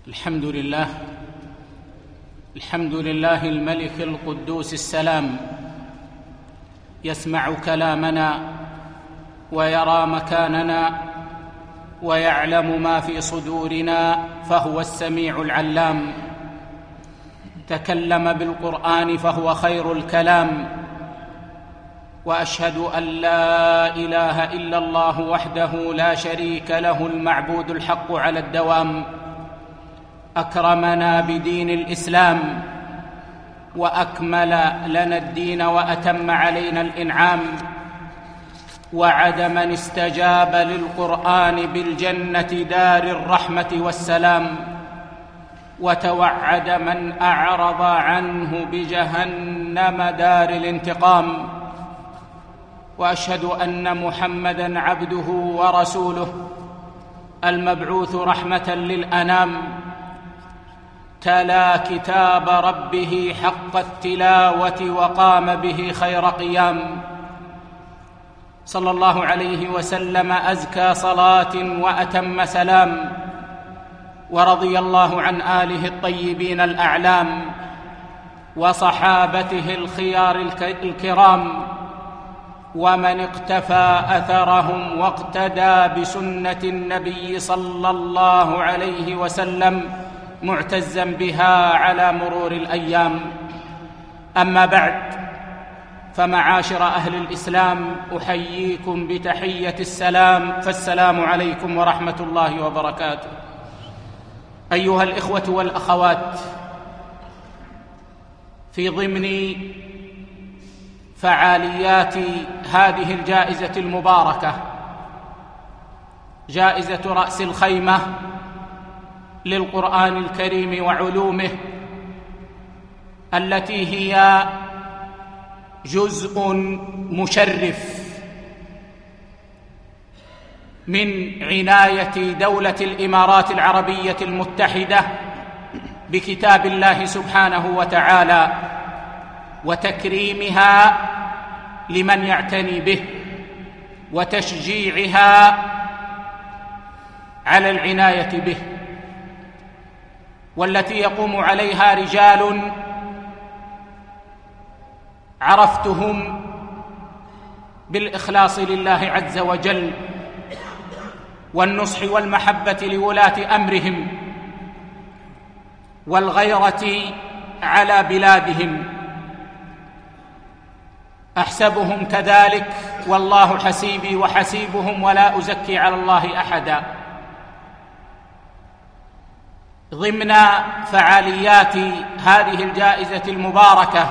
الحمد لله الملك القدوس السلام، يسمع كلامنا ويرى مكاننا ويعلم ما في صدورنا، فهو السميع العلام. تكلم بالقرآن فهو خير الكلام، وأشهد أن لا إله إلا الله وحده لا شريك له المعبود الحق على الدوام. أكرمنا بدين الإسلام وأكمل لنا الدين وأتم علينا الإنعام، وعد من استجاب للقرآن بالجنة دار الرحمة والسلام، وتوعد من أعرض عنه بجهنم دار الانتقام. وأشهد أن محمدًا عبده ورسوله المبعوث رحمة للأنام، تلا كتاب ربه حق التلاوة وقام به خير قيام، صلى الله عليه وسلم أزكى صلاة وأتم سلام. ورضي الله عن آله الطيبين الأعلام وصحابته الخيار الكرام، ومن اقتفى أثرهم واقتدى بسنة النبي صلى الله عليه وسلم معتزا بها على مرور الأيام. أما بعد، فمعاشر أهل الإسلام، أحييكم بتحية السلام، فالسلام عليكم ورحمة الله وبركاته. أيها الإخوة والأخوات، في ضمن فعاليات هذه الجائزة المباركة، جائزة رأس الخيمة للقرآن الكريم وعلومه، التي هي جزء مشرف من عناية دولة الإمارات العربية المتحدة بكتاب الله سبحانه وتعالى، وتكريمها لمن يعتني به، وتشجيعها على العناية به، والتي يقوم عليها رجال عرفتهم بالإخلاص لله عز وجل، والنصح والمحبة لولاة أمرهم، والغيرة على بلادهم. أحسبهم كذلك، والله حسيبي وحسيبهم، ولا أزكي على الله أحدا. ضمن فعاليات هذه الجائزة المباركة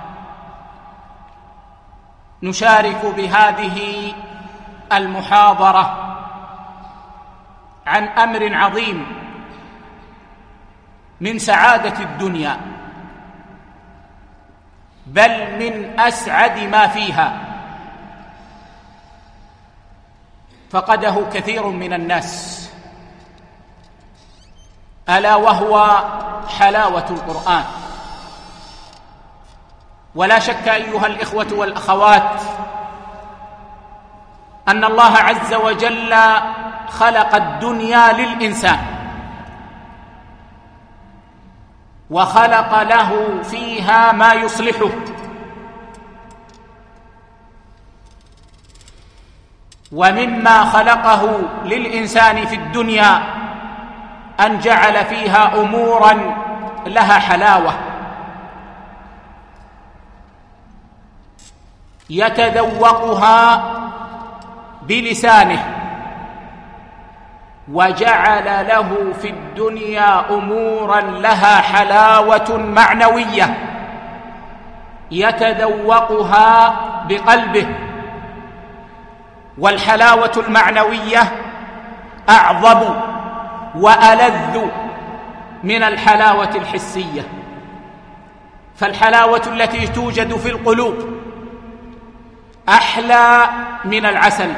نشارك بهذه المحاضرة عن أمر عظيم من سعادة الدنيا، بل من أسعد ما فيها، فقده كثير من الناس، ألا وهو حلاوة القرآن. ولا شك أيها الإخوة والأخوات أن الله عز وجل خلق الدنيا للإنسان، وخلق له فيها ما يصلحه، ومما خلقه للإنسان في الدنيا أن جعل فيها أموراً لها حلاوة، يتذوقها بلسانه، وجعل له في الدنيا أموراً لها حلاوة معنوية يتذوقها بقلبه. والحلاوة المعنوية أعظم وألذ من الحلاوة الحسية، فالحلاوة التي توجد في القلوب أحلى من العسل،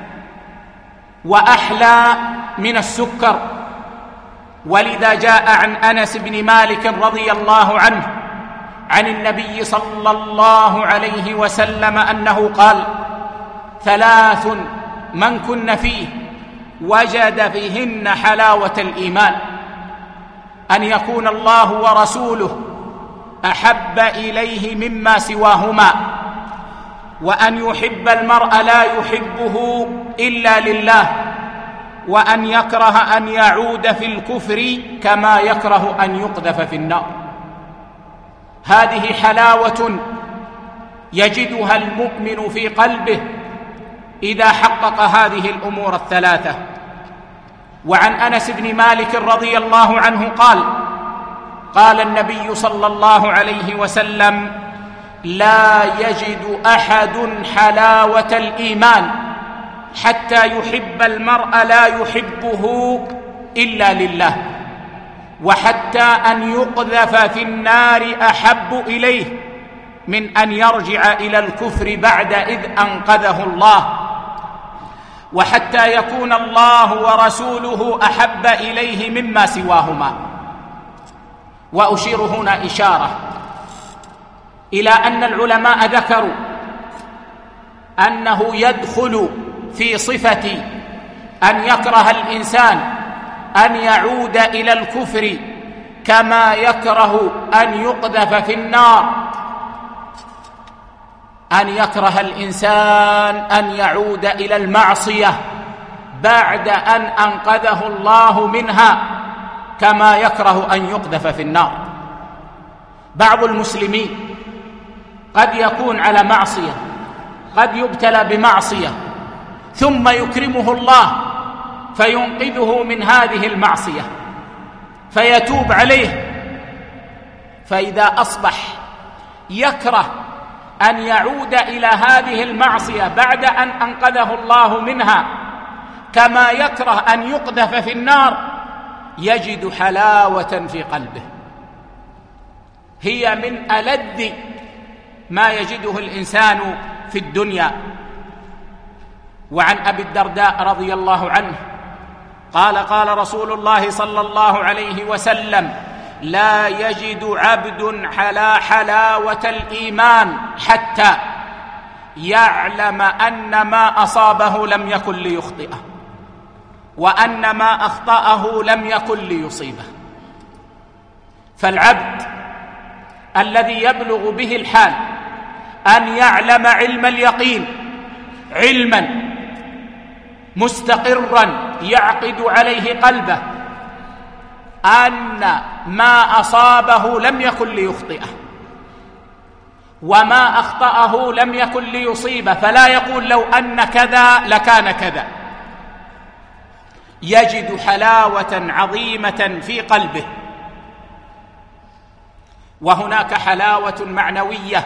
وأحلى من السكر. ولذا جاء عن أنس بن مالك رضي الله عنه عن النبي صلى الله عليه وسلم أنه قال: 3 من كن فيه وجد فيهن حلاوة الإيمان: أن يكون الله ورسوله أحب إليه مما سواهما، وأن يحب المرء لا يحبه إلا لله، وأن يكره أن يعود في الكفر كما يكره أن يقذف في النار. هذه حلاوة يجدها المؤمن في قلبه إذا حقق هذه الأمور الثلاثة. وعن أنس بن مالك رضي الله عنه قال: قال النبي صلى الله عليه وسلم: لا يجد أحد حلاوة الإيمان حتى يحب المرء لا يحبه إلا لله، وحتى أن يقذف في النار أحب إليه من أن يرجع إلى الكفر بعد إذ أنقذه الله، وحتى يكون الله ورسوله أحب إليه مما سواهما. وأشير هنا إشارة إلى أن العلماء ذكروا أنه يدخل في صفة أن يكره الإنسان أن يعود إلى الكفر كما يكره أن يقذف في النار، أن يكره الإنسان أن يعود إلى المعصية بعد أن أنقذه الله منها كما يكره أن يقذف في النار. بعض المسلمين قد يكون على معصية، قد يبتلى بمعصية ثم يكرمه الله فينقذه من هذه المعصية فيتوب عليه، فإذا أصبح يكره أن يعود إلى هذه المعصية بعد أن أنقذه الله منها كما يكره أن يقذف في النار، يجد حلاوة في قلبه هي من ألذ ما يجده الإنسان في الدنيا. وعن أبي الدرداء رضي الله عنه قال: قال رسول الله صلى الله عليه وسلم: لا يجد عبد حلاوة الإيمان حتى يعلم أن ما أصابه لم يكن ليخطئه، وأن ما أخطأه لم يكن ليصيبه. فالعبد الذي يبلغ به الحال أن يعلم علم اليقين، علما مستقرا يعقد عليه قلبه أن ما أصابه لم يكن ليخطئه، وما أخطأه لم يكن ليصيبه، فلا يقول لو أن كذا لكان كذا، يجد حلاوة عظيمة في قلبه. وهناك حلاوة معنوية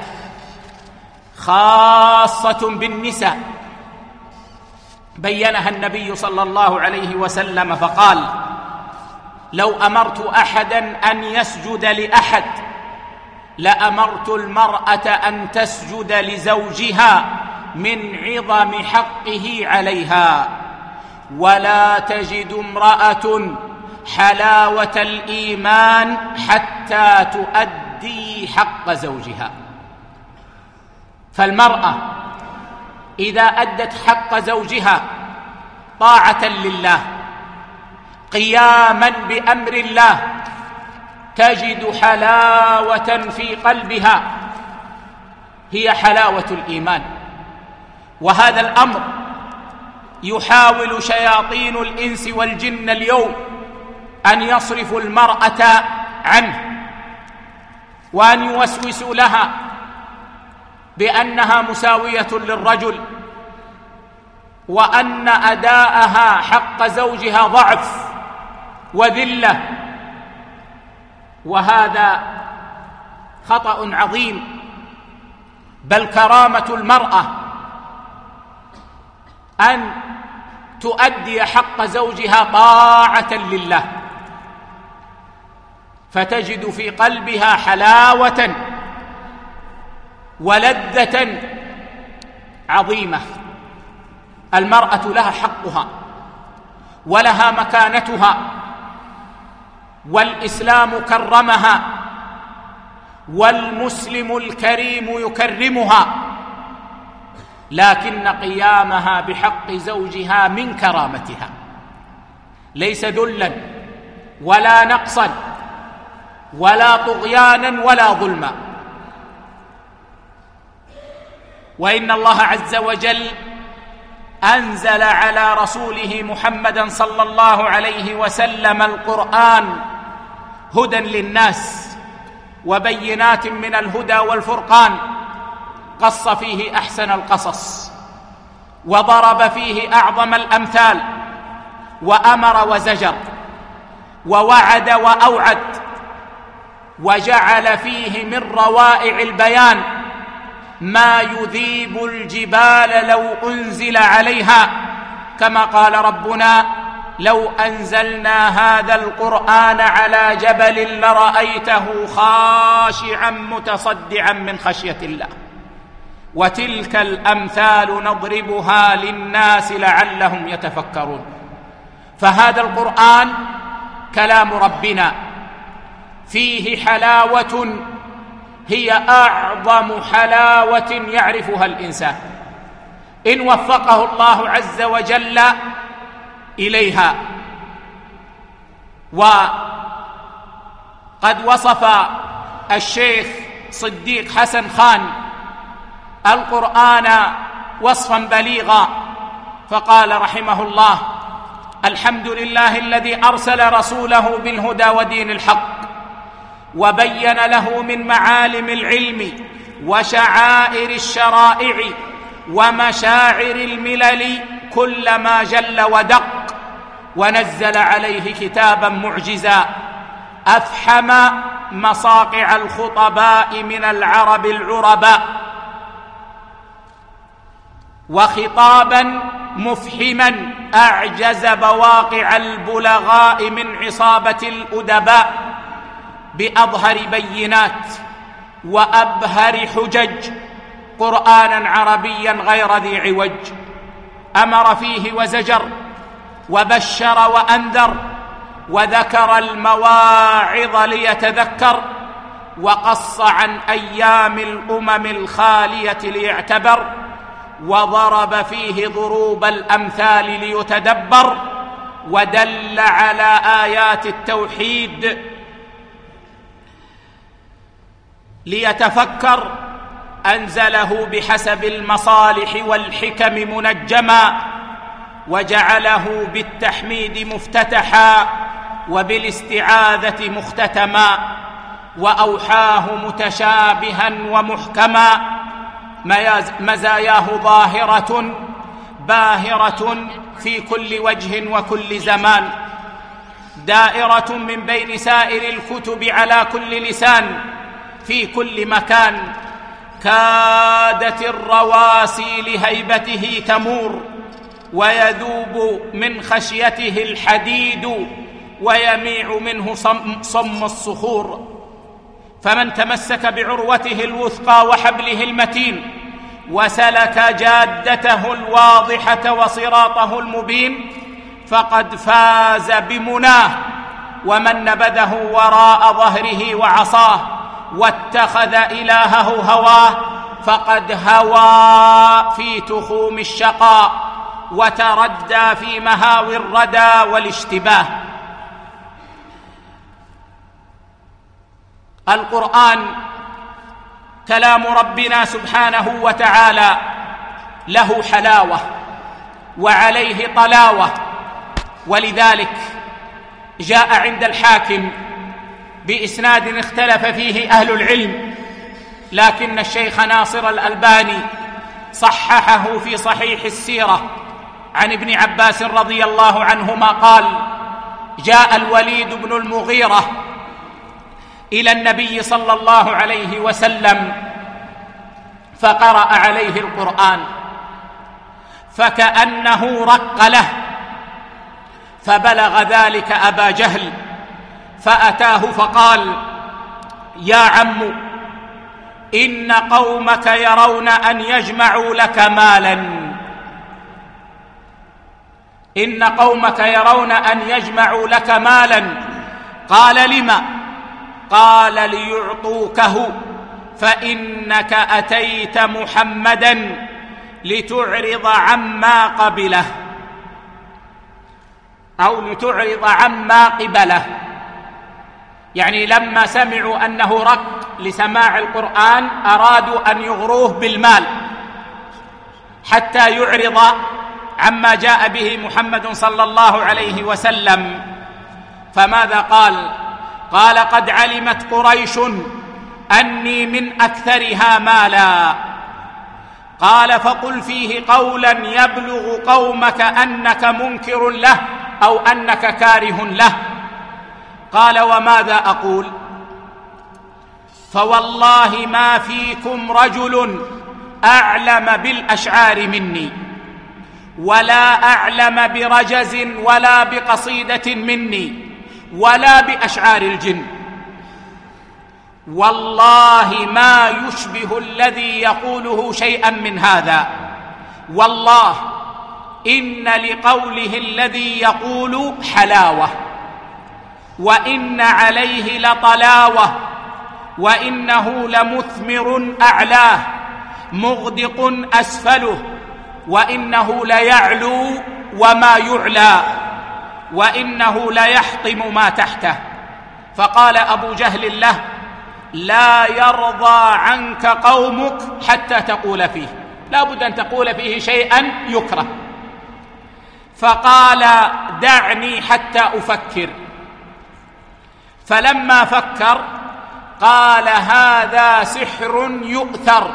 خاصة بالنساء بينها النبي صلى الله عليه وسلم فقال: لو أمرت أحدا أن يسجد لأحد لأمرت المرأة أن تسجد لزوجها من عظم حقه عليها، ولا تجد امرأة حلاوة الإيمان حتى تؤدي حق زوجها. فالمرأة إذا أدت حق زوجها طاعة لله قياما بأمر الله تجد حلاوة في قلبها هي حلاوة الإيمان. وهذا الأمر يحاول شياطين الإنس والجن اليوم أن يصرفوا المرأة عنه، وأن يوسوسوا لها بأنها مساوية للرجل، وأن أداءها حق زوجها ضعف وذلة. وهذا خطأ عظيم، بل كرامة المرأة أن تؤدي حق زوجها طاعة لله، فتجد في قلبها حلاوة ولذة عظيمة. المرأة لها حقها ولها مكانتها، والإسلام كرمها، والمسلم الكريم يكرمها، لكن قيامها بحق زوجها من كرامتها، ليس ذلا ولا نقصا ولا طغيانا ولا ظلما. وإن الله عز وجل أنزل على رسوله محمدا صلى الله عليه وسلم القرآن هدى للناس وبينات من الهدى والفرقان، قص فيه أحسن القصص، وضرب فيه أعظم الأمثال، وأمر وزجر، ووعد وأوعد، وجعل فيه من روائع البيان ما يذيب الجبال لو أنزل عليها، كما قال ربنا: لو أنزلنا هذا القرآن على جبل لرأيته خاشعا متصدعا من خشية الله. وتلك الأمثال نضربها للناس لعلهم يتفكرون. فهذا القرآن كلام ربنا، فيه حلاوة هي أعظم حلاوة يعرفها الإنسان إن وفقه الله عز وجل إليها. وقد وصف الشيخ صديق حسن خان القرآن وصفا بليغا، فقال رحمه الله: الحمد لله الذي أرسل رسوله بالهدى ودين الحق، وبين له من معالم العلم وشعائر الشرائع ومشاعر الملل كل ما جل ودق، ونزل عليه كتابا معجزا أفحم مصاقع الخطباء من العرب العرباء، وخطابا مفحما أعجز بواقع البلغاء من عصابة الأدباء، بأظهر بينات وأبهر حجج، قرآنا عربيا غير ذي عوج، أمر فيه وزجر، وبشر وأنذر، وذكر المواعظ ليتذكر، وقص عن أيام الأمم الخالية ليعتبر، وضرب فيه ضروب الأمثال ليتدبر، ودل على آيات التوحيد ليتفكر. أنزله بحسب المصالح والحكم منجما، وجعله بالتحميد مفتتحا وبالاستعاذة مختتما، وأوحاه متشابها ومحكما، مزاياه ظاهرة باهرة في كل وجه وكل زمان، دائرة من بين سائر الكتب على كل لسان في كل مكان، كادت الرواسي لهيبته تمور، ويذوب من خشيته الحديد، ويميع منه صم الصخور. فمن تمسك بعروته الوثقى وحبله المتين، وسلك جادته الواضحة وصراطه المبين، فقد فاز بمناه. ومن نبذه وراء ظهره وعصاه واتخذ إلهه هواه، فقد هوى في تخوم الشقاء، وتردى في مهاوي الردى والاشتباه. القرآن كلام ربنا سبحانه وتعالى، له حلاوة وعليه طلاوة، ولذلك جاء عند الحاكم بإسناد اختلف فيه أهل العلم، لكن الشيخ ناصر الألباني صححه في صحيح السيرة عن ابن عباس رضي الله عنهما قال: جاء الوليد بن المغيرة إلى النبي صلى الله عليه وسلم فقرأ عليه القرآن، فكأنه رق له، فبلغ ذلك أبا جهل، فأتاه فقال: يا عم، إن قومك يرون أن يجمعوا لك مالا، إن قومك يرون أن يجمعوا لك مالا. قال: لما؟ قال: ليعطوكه، فإنك أتيت محمدا لتعرض عما قبله، أو لتعرض عما قبله. يعني لما سمعوا أنه رق لسماع القرآن أرادوا أن يغروه بالمال حتى يعرض عما جاء به محمد صلى الله عليه وسلم. فماذا قال؟ قال: قد علمت قريش أني من أكثرها مالا. قال: فقل فيه قولا يبلغ قومك أنك منكر له أو أنك كاره له. قال: وماذا أقول؟ فوالله ما فيكم رجل أعلم بالأشعار مني، ولا أعلم برجز ولا بقصيدة مني، ولا بأشعار الجن. والله ما يشبه الذي يقوله شيئا من هذا. والله إن لقوله الذي يقول حلاوة، وإن عليه لطلاوة، وإنه لمثمر أعلاه مغدق أسفله، وإنه ليعلو وما يعلى، وإنه ليحطم ما تحته. فقال أبو جهل له: لا يرضى عنك قومك حتى تقول فيه، لا بد أن تقول فيه شيئا يكره. فقال: دعني حتى أفكر. فلما فكر قال: هذا سحر يؤثر،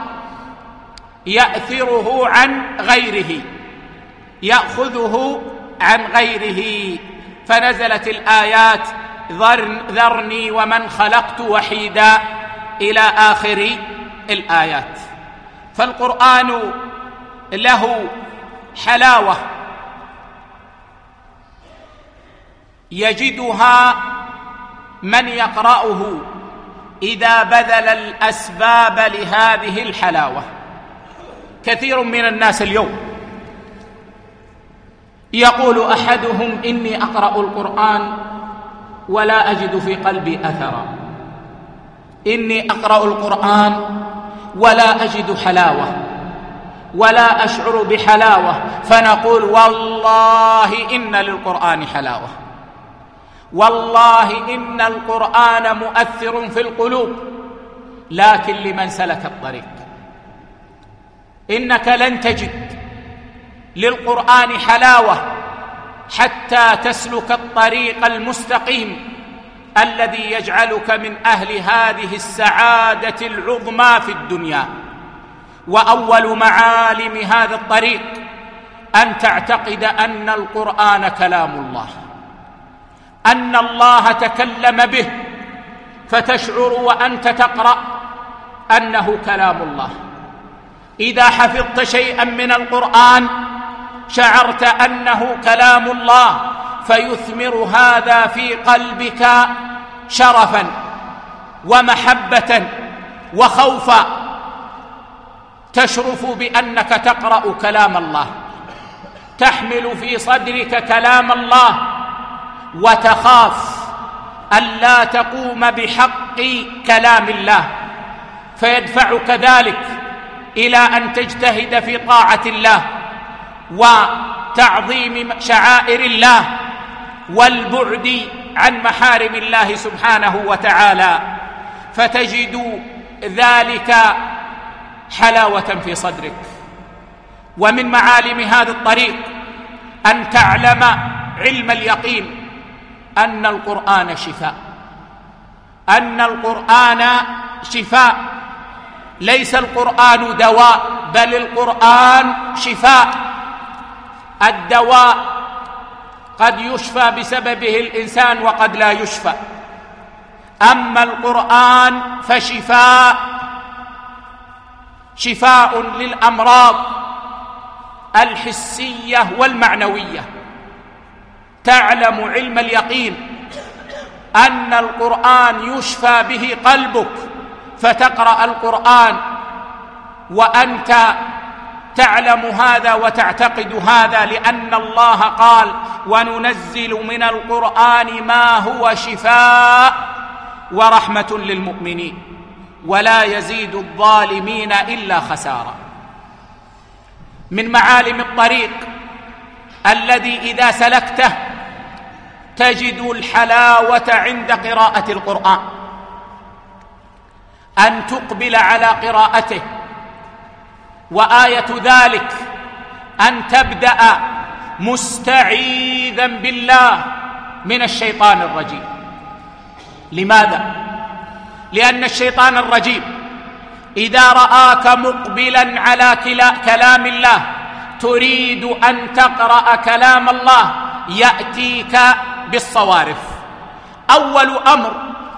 يأثره عن غيره، يأخذه عن غيره. فنزلت الآيات: ذرني ومن خلقت وحيدا إلى آخر الآيات. فالقرآن له حلاوة يجدها من يقرأه إذا بذل الأسباب لهذه الحلاوة. كثير من الناس اليوم يقول أحدهم: إني أقرأ القرآن ولا أجد في قلبي أثرا، إني أقرأ القرآن ولا أجد حلاوة ولا أشعر بحلاوة. فنقول: والله إن للقرآن حلاوة، والله إن القرآن مؤثر في القلوب، لكن لمن سلك الطريق. إنك لن تجد للقرآن حلاوة حتى تسلك الطريق المستقيم الذي يجعلك من أهل هذه السعادة العظمى في الدنيا. وأول معالم هذا الطريق أن تعتقد أن القرآن كلام الله، أن الله تكلم به، فتشعر وأنت تقرأ أنه كلام الله. إذا حفظت شيئا من القرآن شعرت أنه كلام الله، فيثمر هذا في قلبك شرفا ومحبة وخوفا، تشرف بأنك تقرأ كلام الله، تحمل في صدرك كلام الله، وتخاف ألا تقوم بحق كلام الله، فيدفعك ذلك إلى أن تجتهد في طاعة الله وتعظيم شعائر الله والبعد عن محارم الله سبحانه وتعالى، فتجد ذلك حلاوة في صدرك. ومن معالم هذا الطريق أن تعلم علم اليقين أن القرآن شفاء، أن القرآن شفاء، ليس القرآن دواء، بل القرآن شفاء. الدواء قد يشفى بسببه الإنسان وقد لا يشفى، أما القرآن فشفاء، شفاء للأمراض الحسية والمعنوية. تعلم علم اليقين أن القرآن يشفى به قلبك، فتقرأ القرآن وأنت تعلم هذا وتعتقد هذا، لأن الله قال: وننزل من القرآن ما هو شفاء ورحمة للمؤمنين ولا يزيد الظالمين إلا خسارا. من معالم الطريق الذي إذا سلكته تجد الحلاوة عند قراءة القرآن، أن تقبل على قراءته. وآية ذلك أن تبدأ مستعيذا بالله من الشيطان الرجيم. لماذا؟ لأن الشيطان الرجيم إذا رآك مقبلا على كلام الله تريد أن تقرأ كلام الله يأتيك بالصوارف. أول أمر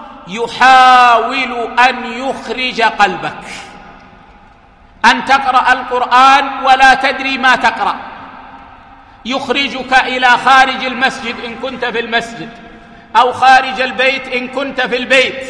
يحاول أن يخرج قلبك، أن تقرأ القرآن ولا تدري ما تقرأ، يخرجك إلى خارج المسجد إن كنت في المسجد، أو خارج البيت إن كنت في البيت.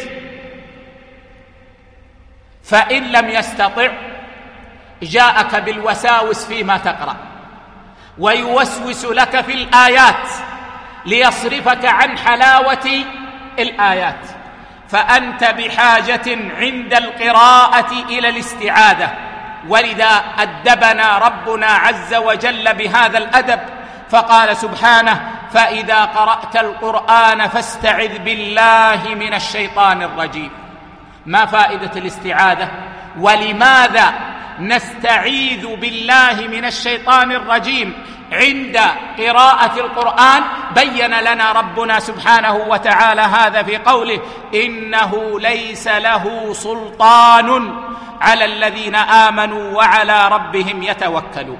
فإن لم يستطع جاءك بالوساوس فيما تقرأ، ويوسوس لك في الآيات ليصرفك عن حلاوة الآيات. فأنت بحاجة عند القراءة إلى الاستعاذة، ولذا أدبنا ربنا عز وجل بهذا الأدب فقال سبحانه: فإذا قرأت القرآن فاستعذ بالله من الشيطان الرجيم. ما فائدة الاستعاذة؟ ولماذا نستعيذ بالله من الشيطان الرجيم عند قراءة القرآن؟ بين لنا ربنا سبحانه وتعالى هذا في قوله: إنه ليس له سلطان على الذين آمنوا وعلى ربهم يتوكلون.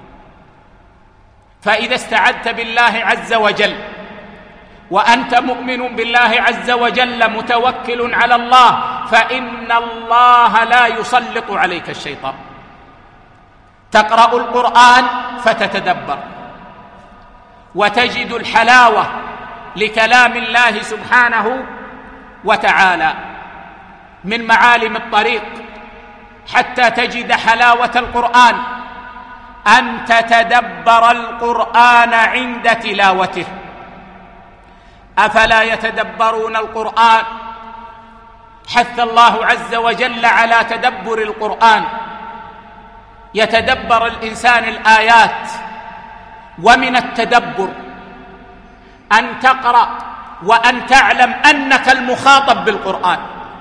فإذا استعذت بالله عز وجل وأنت مؤمن بالله عز وجل متوكل على الله، فإن الله لا يسلط عليك الشيطان. تقرأ القرآن فتتدبر وتجد الحلاوة لكلام الله سبحانه وتعالى. من معالم الطريق حتى تجد حلاوة القرآن أن تتدبر القرآن عند تلاوته. أفلا يتدبرون القرآن؟ حث الله عز وجل على تدبر القرآن. يتدبر الإنسان الآيات. ومن التدبر أن تقرأ وأن تعلم أنك المخاطب بالقرآن،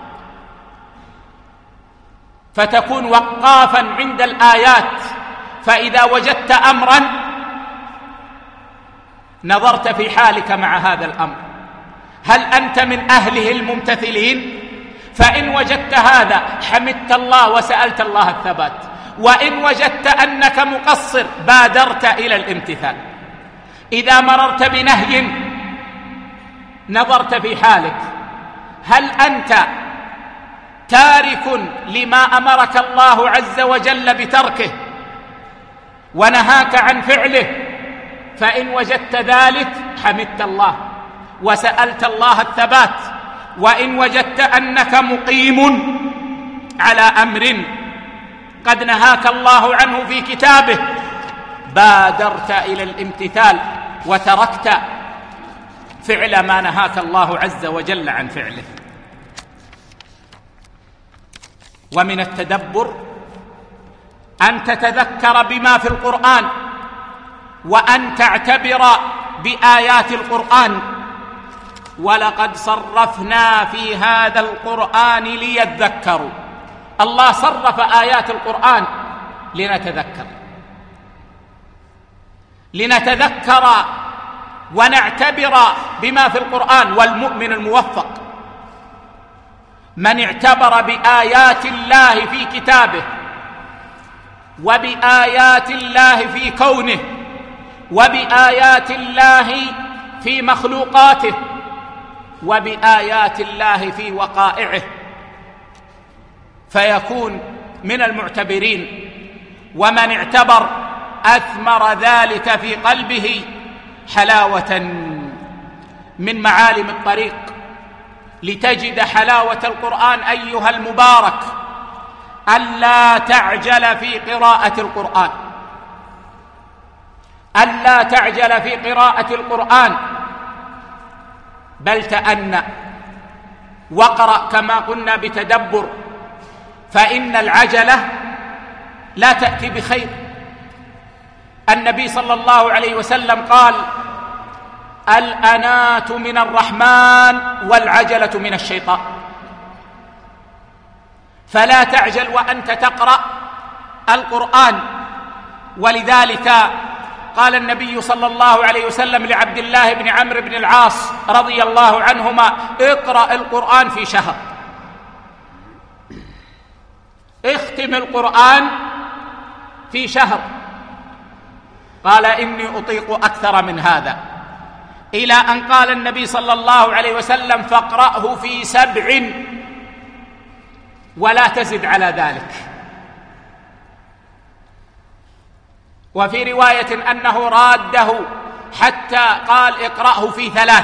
فتكون وقافا عند الآيات. فإذا وجدت أمرا نظرت في حالك مع هذا الأمر، هل أنت من أهله الممتثلين؟ فإن وجدت هذا حمدت الله وسألت الله الثبات، وإن وجدت أنك مقصر بادرت إلى الامتثال. إذا مررت بنهي نظرت في حالك، هل أنت تارك لما أمرك الله عز وجل بتركه ونهاك عن فعله؟ فإن وجدت ذلك حمدت الله وسألت الله الثبات. وإن وجدت أنك مقيم على أمر قد نهاك الله عنه في كتابه بادرت إلى الامتثال وتركت فعل ما نهاك الله عز وجل عن فعله. ومن التدبر أن تتذكر بما في القرآن، وأن تعتبر بآيات القرآن. ولقد صرفنا في هذا القرآن ليذكروا. الله صرف آيات القرآن لنتذكر ونعتبر بما في القرآن. والمؤمن الموفق من اعتبر بآيات الله في كتابه، وبآيات الله في كونه، وبآيات الله في مخلوقاته، وبآيات الله في وقائعه، فيكون من المعتبرين. ومن اعتبر أثمر ذلك في قلبه حلاوة. من معالم الطريق لتجد حلاوة القرآن أيها المبارك ألا تعجل في قراءة القرآن، ألا تعجل في قراءة القرآن، بل تأنى واقرأ كما قلنا بتدبر، فإن العجلة لا تأتي بخير. النبي صلى الله عليه وسلم قال: الأناة من الرحمن والعجلة من الشيطان، فلا تعجل وأنت تقرأ القرآن. ولذلك قال النبي صلى الله عليه وسلم لعبد الله بن عمرو بن العاص رضي الله عنهما: اقرأ القرآن في شهر، اختم القرآن في شهر. قال: إني أطيق أكثر من هذا، إلى أن قال النبي صلى الله عليه وسلم: فاقرأه في 7 ولا تزد على ذلك. وفي رواية أنه راده حتى قال: اقرأه في 3،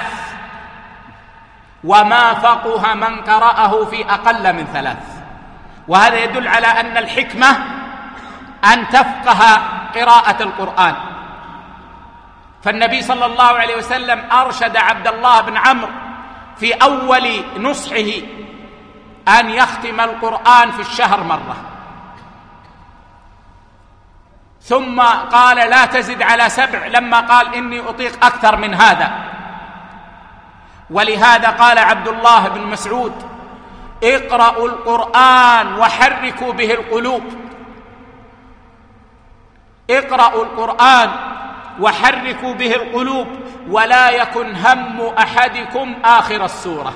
وما فقه من قرأه في أقل من 3. وهذا يدل على أن الحكمة أن تفقه قراءة القرآن. فالنبي صلى الله عليه وسلم أرشد عبد الله بن عمرو في أول نصحه أن يختم القرآن في الشهر مرة، ثم قال: لا تزد على 7، لما قال: إني أطيق أكثر من هذا. ولهذا قال عبد الله بن مسعود: اقرأوا القرآن وحركوا به القلوب. اقرأوا القرآن وحركوا به القلوب، ولا يكن هم أحدكم آخر السورة.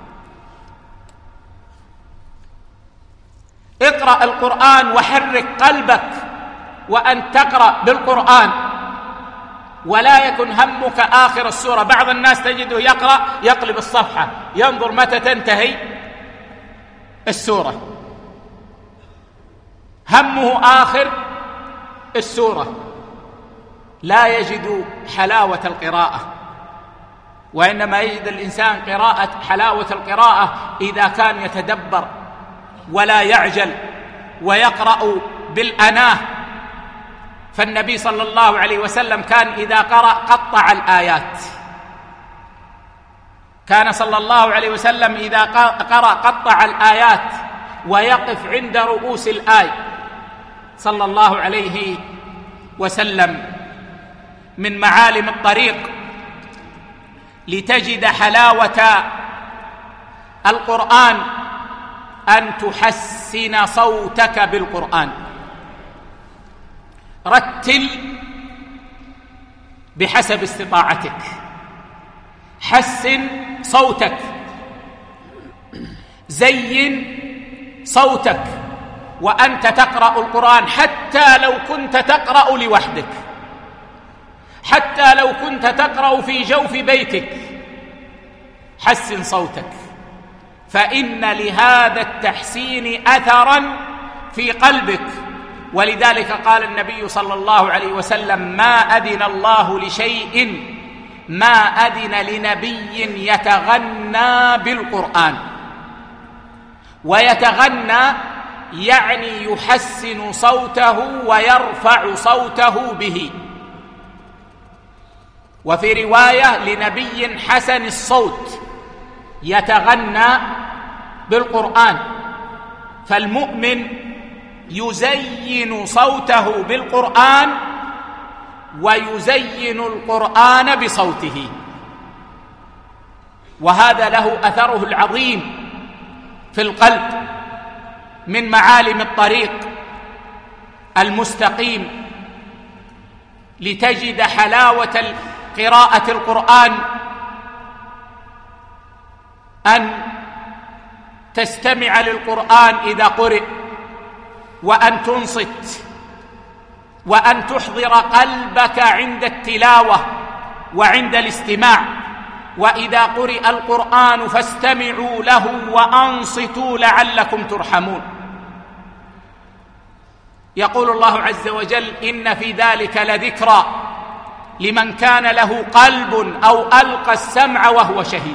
اقرأ القرآن وحرك قلبك وأن تقرأ بالقرآن، ولا يكن همك آخر السورة. بعض الناس تجده يقرأ يقلب الصفحة، ينظر متى تنتهي السورة، همه آخر السورة، لا يجد حلاوة القراءة. وإنما يجد الإنسان حلاوة القراءة إذا كان يتدبر ولا يعجل ويقرأ بالأناه. فالنبي صلى الله عليه وسلم كان إذا قرأ قطع الآيات، كان صلى الله عليه وسلم إذا قرأ قطع الآيات ويقف عند رؤوس الآية صلى الله عليه وسلم. من معالم الطريق لتجد حلاوة القرآن أن تحسن صوتك بالقرآن. رتل بحسب استطاعتك، حسن صوتك، زين صوتك وأنت تقرأ القرآن، حتى لو كنت تقرأ لوحدك، حتى لو كنت تقرأ في جوف بيتك، حسن صوتك، فإن لهذا التحسين أثرا في قلبك. ولذلك قال النبي صلى الله عليه وسلم: ما أذن الله لشيء، ما أذن لنبي يتغنى بالقرآن. ويتغنى يعني يحسن صوته ويرفع صوته به. وفي رواية: لنبي حسن الصوت يتغنى بالقرآن. فالمؤمن يزين صوته بالقرآن ويزين القرآن بصوته، وهذا له أثره العظيم في القلب. من معالم الطريق المستقيم لتجد حلاوة قراءة القرآن أن تستمع للقرآن إذا قرئ، وأن تنصت، وأن تحضر قلبك عند التلاوة وعند الاستماع. وإذا قرئ القرآن فاستمعوا له وأنصتوا لعلكم ترحمون. يقول الله عز وجل: إن في ذلك لذكرى لمن كان له قلب أو ألقى السمع وهو شهيد.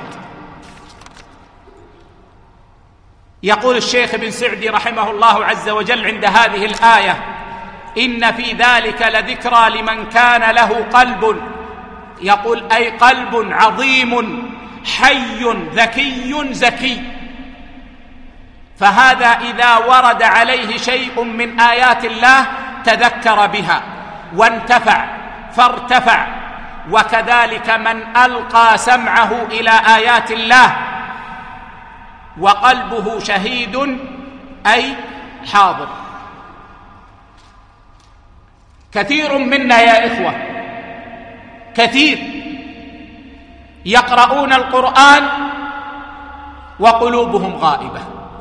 يقول الشيخ بن سعدي رحمه الله عز وجل عند هذه الآية: إن في ذلك لذكرى لمن كان له قلب، يقول أي قلب عظيم حي ذكي زكي. فهذا إذا ورد عليه شيء من آيات الله تذكر بها وانتفع فارتفع وكذلك من ألقى سمعه إلى آيات الله وقلبه شهيد أي حاضر. كثير منا يا إخوة، كثير يقرؤون القرآن وقلوبهم غائبة،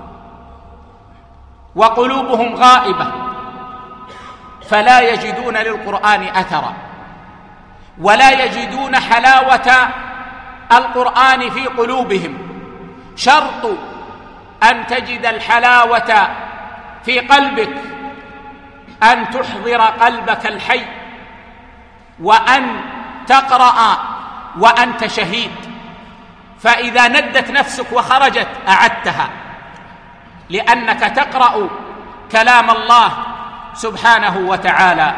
وقلوبهم غائبة، فلا يجدون للقرآن أثرا، ولا يجدون حلاوة القرآن في قلوبهم. شرط أن تجد الحلاوة في قلبك أن تحضر قلبك الحي، وأن تقرأ وأنت شهيد، فإذا ندت نفسك وخرجت أعدتها، لأنك تقرأ كلام الله سبحانه وتعالى.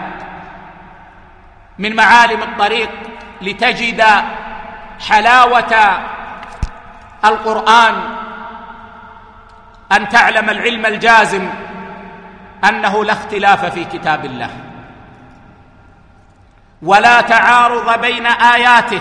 من معالم الطريق لتجد حلاوة القرآن أن تعلم العلم الجازم أنه لا اختلاف في كتاب الله، ولا تعارض بين آياته،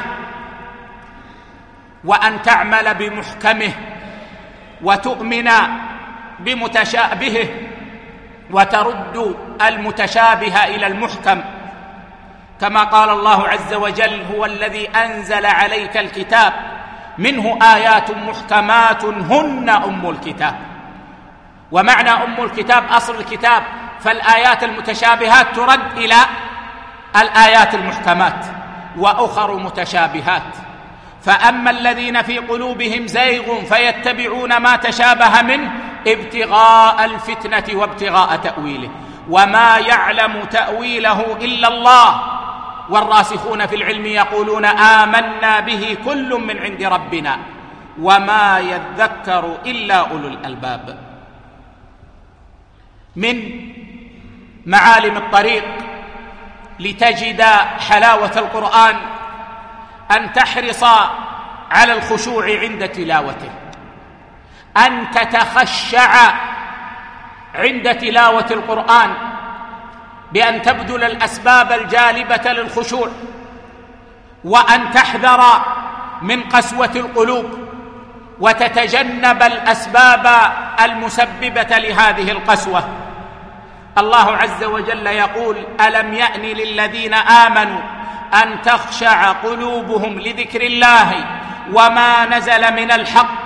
وأن تعمل بمحكمه وتؤمن بمتشابهه وترد المتشابه إلى المحكم، كما قال الله عز وجل: هو الذي أنزل عليك الكتاب منه آيات محكمات هن أم الكتاب. ومعنى أم الكتاب أصل الكتاب، فالآيات المتشابهات ترد إلى الآيات المحكمات، وأخر متشابهات. فأما الذين في قلوبهم زيغ فيتبعون ما تشابه منه ابتغاء الفتنة وابتغاء تأويله، وما يعلم تأويله إلا الله، والراسخون في العلم يقولون آمنا به كل من عند ربنا وما يذكر إلا أولو الألباب. من معالم الطريق لتجد حلاوة القرآن أن تحرص على الخشوع عند تلاوته، أن تتخشع عند تلاوة القرآن بأن تبذل الأسباب الجالبة للخشوع، وأن تحذر من قسوة القلوب وتتجنب الأسباب المسببة لهذه القسوة. الله عز وجل يقول: ألم يأن للذين آمنوا أن تخشع قلوبهم لذكر الله وما نزل من الحق.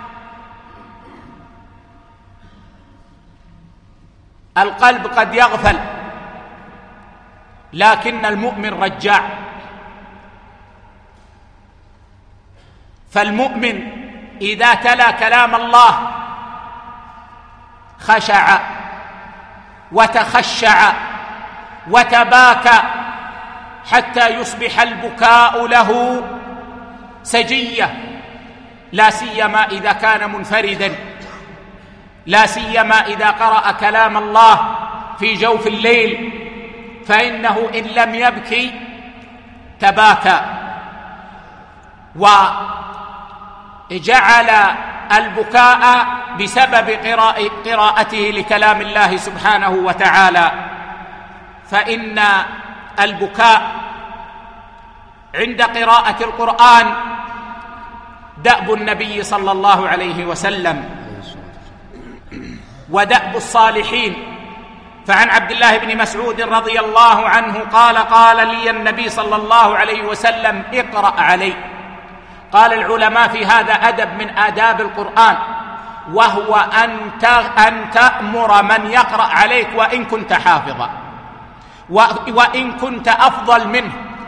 القلب قد يغفل، لكن المؤمن رجاع، فالمؤمن إذا تلا كلام الله خشع وتخشع وتباكى حتى يصبح البكاء له سجية، لا سيما إذا كان منفردا، لا سيما إذا قرأ كلام الله في جوف الليل، فإنه إن لم يبكي تباكى. وجعل البكاء بسبب قراءته لكلام الله سبحانه وتعالى، فإن البكاء عند قراءة القرآن دأب النبي صلى الله عليه وسلم ودأب الصالحين. فعن عبد الله بن مسعود رضي الله عنه قال: قال لي النبي صلى الله عليه وسلم: اقرأ علي. قال العلماء في هذا أدب من آداب القرآن، وهو أن تأمر من يقرأ عليك وإن كنت حافظا وإن كنت أفضل منه،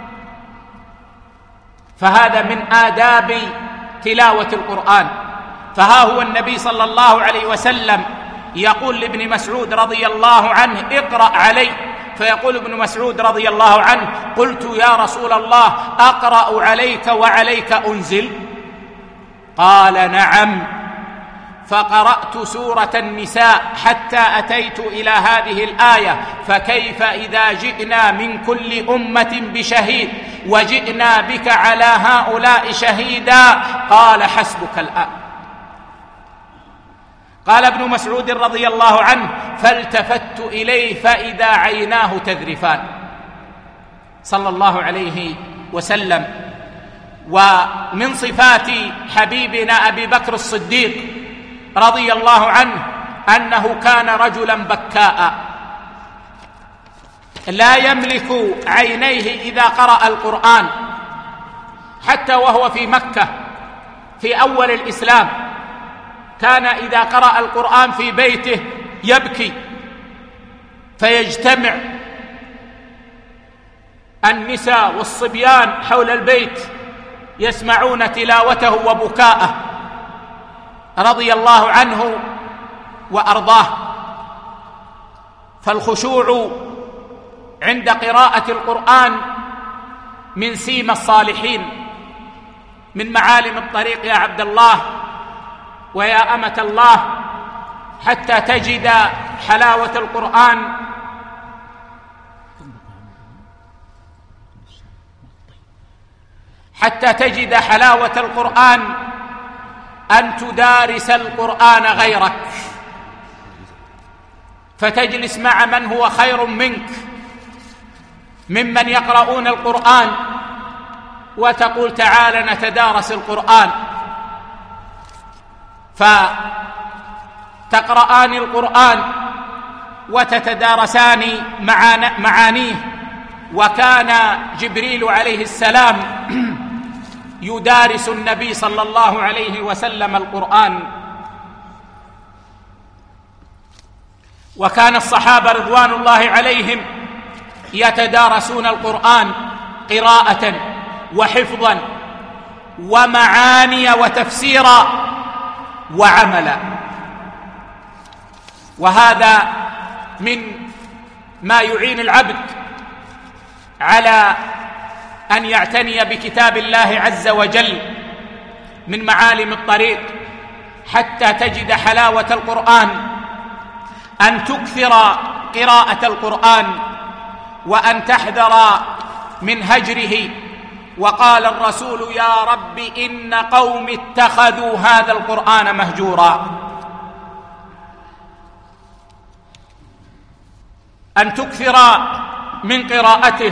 فهذا من آداب تلاوة القرآن. فها هو النبي صلى الله عليه وسلم يقول لابن مسعود رضي الله عنه: اقرأ علي. فيقول ابن مسعود رضي الله عنه: قلت يا رسول الله أقرأ عليك وعليك أنزل؟ قال: نعم. فقرأت سورة النساء حتى أتيت إلى هذه الآية: فكيف إذا جئنا من كل أمة بشهيد وجئنا بك على هؤلاء شهيدا؟ قال: حسبك الآن. قال ابن مسعود رضي الله عنه: فالتفت إليه فإذا عيناه تذرفان، صلى الله عليه وسلم. ومن صفات حبيبنا أبي بكر الصديق رضي الله عنه أنه كان رجلا بكاء لا يملك عينيه إذا قرأ القرآن، حتى وهو في مكة في أول الإسلام كان إذا قرأ القرآن في بيته يبكي، فيجتمع النساء والصبيان حول البيت يسمعون تلاوته وبكاءه رضي الله عنه وأرضاه. فالخشوع عند قراءة القرآن من سيم الصالحين، من معالم الطريق يا عبد الله ويا أمة الله، حتى تجد حلاوة القرآن أن تدارس القرآن غيرك، فتجلس مع من هو خير منك ممن يقرؤون القرآن وتقول تعال نتدارس القرآن، فتقرآن القرآن وتتدارسان معانيه. وكان جبريل عليه السلام يدارس النبي صلى الله عليه وسلم القرآن. وكان الصحابة رضوان الله عليهم يتدارسون القرآن قراءة وحفظا ومعاني وتفسيرا وعملا. وهذا من ما يعين العبد على أن يعتني بكتاب الله عز وجل من معالم الطريق حتى تجد حلاوة القرآن، أن تكثر قراءة القرآن وأن تحذر من هجره. وقال الرسول يا رب إن قوم اتخذوا هذا القرآن مهجورا. أن تكثر من قراءته،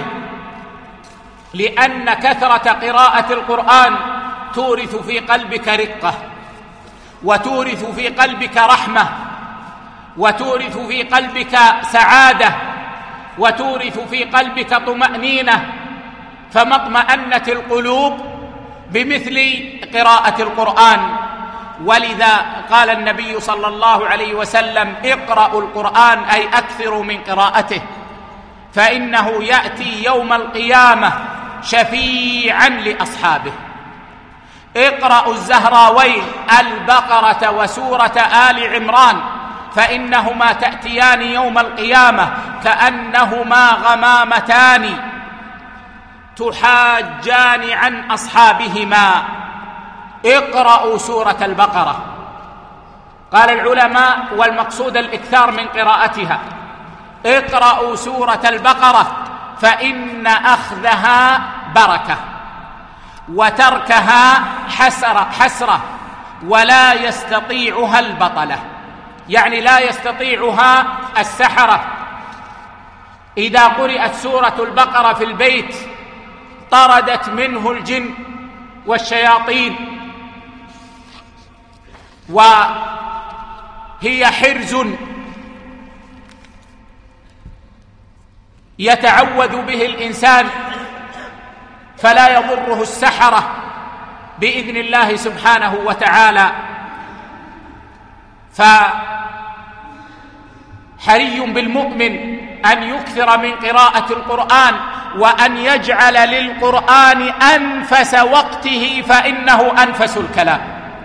لأن كثرة قراءة القرآن تورث في قلبك رقة، وتورث في قلبك رحمة، وتورث في قلبك سعادة، وتورث في قلبك طمأنينة. فما اطمأنت القلوب بمثل قراءة القرآن. ولذا قال النبي صلى الله عليه وسلم اقرأوا القرآن، أي أكثروا من قراءته، فإنه يأتي يوم القيامة شفيعا لأصحابه. اقرأوا الزهراوين البقرة وسورة آل عمران، فإنهما تأتيان يوم القيامة كأنهما غمامتان تحاجان عن أصحابهما. اقرأوا سورة البقرة. قال العلماء والمقصود الإكثار من قراءتها. اقرأوا سورة البقرة فإن أخذها بركة وتركها حسرة ولا يستطيعها البطلة، يعني لا يستطيعها السحرة. إذا قرأت سورة البقرة في البيت طردت منه الجن والشياطين، وهي حرز يتعوذ به الإنسان فلا يضره السحرة بإذن الله سبحانه وتعالى. فحري بالمؤمن أن يكثر من قراءة القرآن، وأن يجعل للقرآن أنفس وقته، فإنه أنفس الكلام.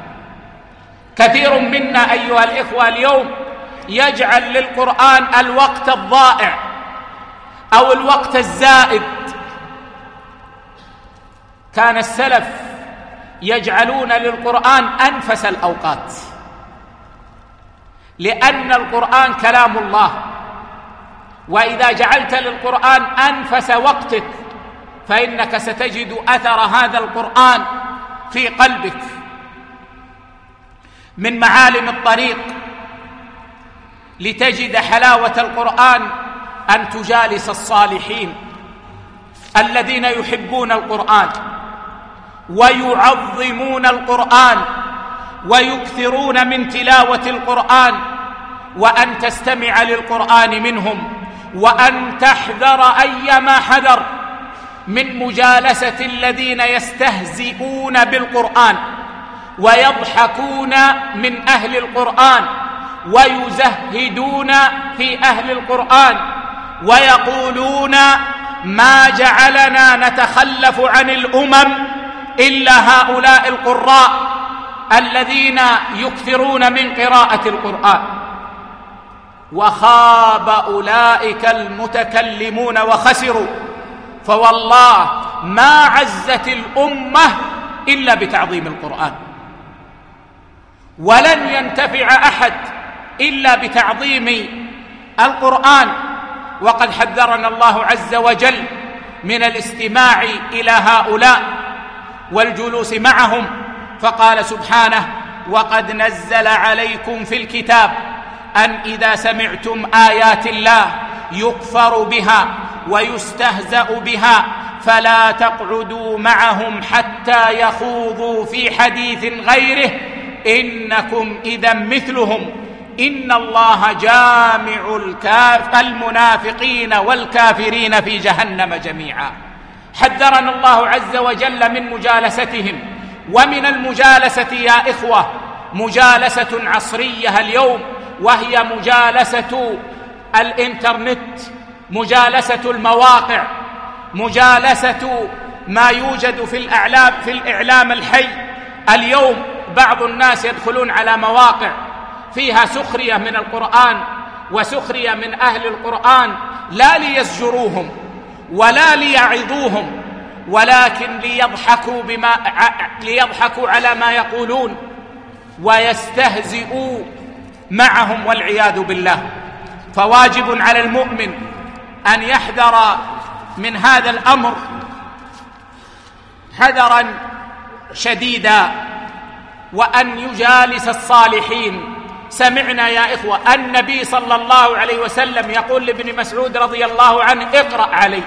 كثير منا أيها الإخوة اليوم يجعل للقرآن الوقت الضائع أو الوقت الزائد. كان السلف يجعلون للقرآن أنفس الأوقات، لأن القرآن كلام الله. وإذا جعلت للقرآن أنفس وقتك فإنك ستجد أثر هذا القرآن في قلبك. من معالم الطريق لتجد حلاوة القرآن أن تجالس الصالحين، الذين يحبون القرآن ويعظمون القرآن ويكثرون من تلاوة القرآن، وأن تستمع للقرآن منهم، وأن تحذر أيما حذر من مجالسة الذين يستهزئون بالقرآن ويضحكون من أهل القرآن ويزهدون في أهل القرآن ويقولون ما جعلنا نتخلف عن الأمم إلا هؤلاء القراء الذين يكثرون من قراءة القرآن. وخاب أولئك المتكلمون وخسروا، فوالله ما عزت الأمة إلا بتعظيم القرآن، ولن ينتفع أحد إلا بتعظيم القرآن. وقد حذرنا الله عز وجل من الاستماع إلى هؤلاء والجلوس معهم، فقال سبحانه: وقد نزل عليكم في الكتاب أن إذا سمعتم آيات الله يكفر بها ويستهزأ بها فلا تقعدوا معهم حتى يخوضوا في حديث غيره إنكم إذا مثلهم إن الله جامع المنافقين والكافرين في جهنم جميعا. حذرنا الله عز وجل من مجالستهم، ومن المجالسة يا إخوة مجالسة عصرية اليوم، وهي مجالسة الإنترنت، مجالسة المواقع، مجالسة ما يوجد في الإعلام الحي. اليوم بعض الناس يدخلون على مواقع فيها سخرية من القرآن وسخرية من أهل القرآن، لا ليزجروهم ولا ليعظوهم، ولكن ليضحكوا على ما يقولون ويستهزئوا معهم والعياذ بالله. فواجب على المؤمن أن يحذر من هذا الأمر حذرا شديدا، وأن يجالس الصالحين. سمعنا يا إخوة النبي صلى الله عليه وسلم يقول لابن مسعود رضي الله عنه: اقرأ علي.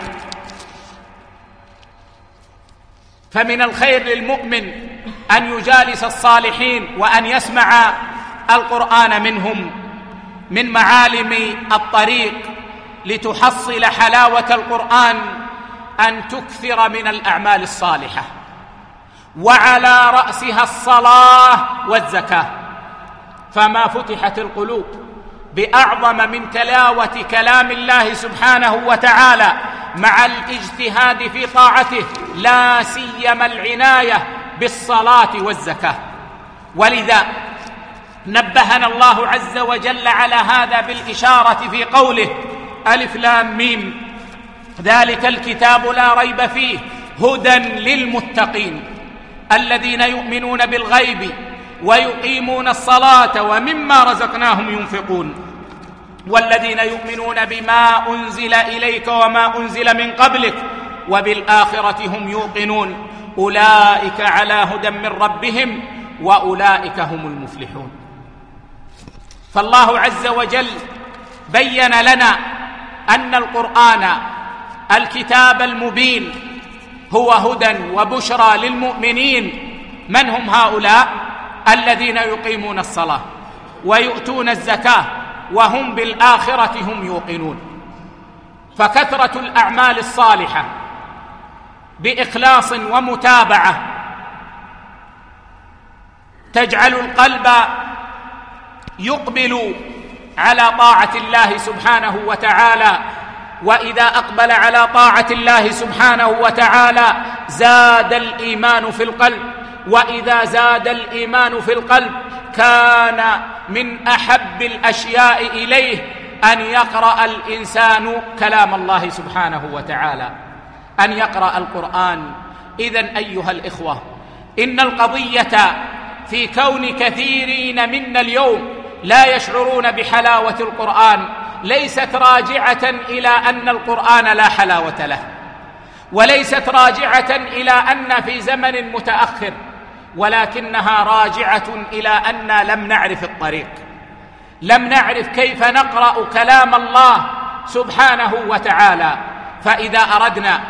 فمن الخير للمؤمن أن يجالس الصالحين وأن يسمع القرآن منهم. من معالم الطريق لتحصل حلاوة القرآن أن تكثر من الأعمال الصالحة، وعلى رأسها الصلاة والزكاة. فما فتحت القلوب بأعظم من تلاوة كلام الله سبحانه وتعالى مع الاجتهاد في طاعته، لا سيما العناية بالصلاة والزكاة. ولذا نبهنا الله عز وجل على هذا بالإشارة في قوله: ألف لام ميم ذلك الكتاب لا ريب فيه هدى للمتقين الذين يؤمنون بالغيب ويقيمون الصلاة ومما رزقناهم ينفقون والذين يؤمنون بما أنزل إليك وما أنزل من قبلك وبالآخرة هم يوقنون أولئك على هدى من ربهم وأولئك هم المفلحون. فالله عز وجل بين لنا أن القرآن الكتاب المبين هو هدى وبشرى للمؤمنين. من هم هؤلاء؟ الذين يقيمون الصلاة ويؤتون الزكاة وهم بالآخرة هم يوقنون. فكثرة الأعمال الصالحة بإخلاص ومتابعة تجعل القلب يقبل على طاعة الله سبحانه وتعالى، وإذا أقبل على طاعة الله سبحانه وتعالى زاد الإيمان في القلب، وإذا زاد الإيمان في القلب كان من أحب الأشياء إليه أن يقرأ الإنسان كلام الله سبحانه وتعالى، أن يقرأ القرآن. إذن أيها الإخوة، إن القضية في كون كثيرين منا اليوم لا يشعرون بحلاوة القرآن ليست راجعة إلى أن القرآن لا حلاوة له، وليست راجعة إلى أن في زمن متأخر، ولكنها راجعة إلى أن لم نعرف الطريق، لم نعرف كيف نقرأ كلام الله سبحانه وتعالى. فإذا أردنا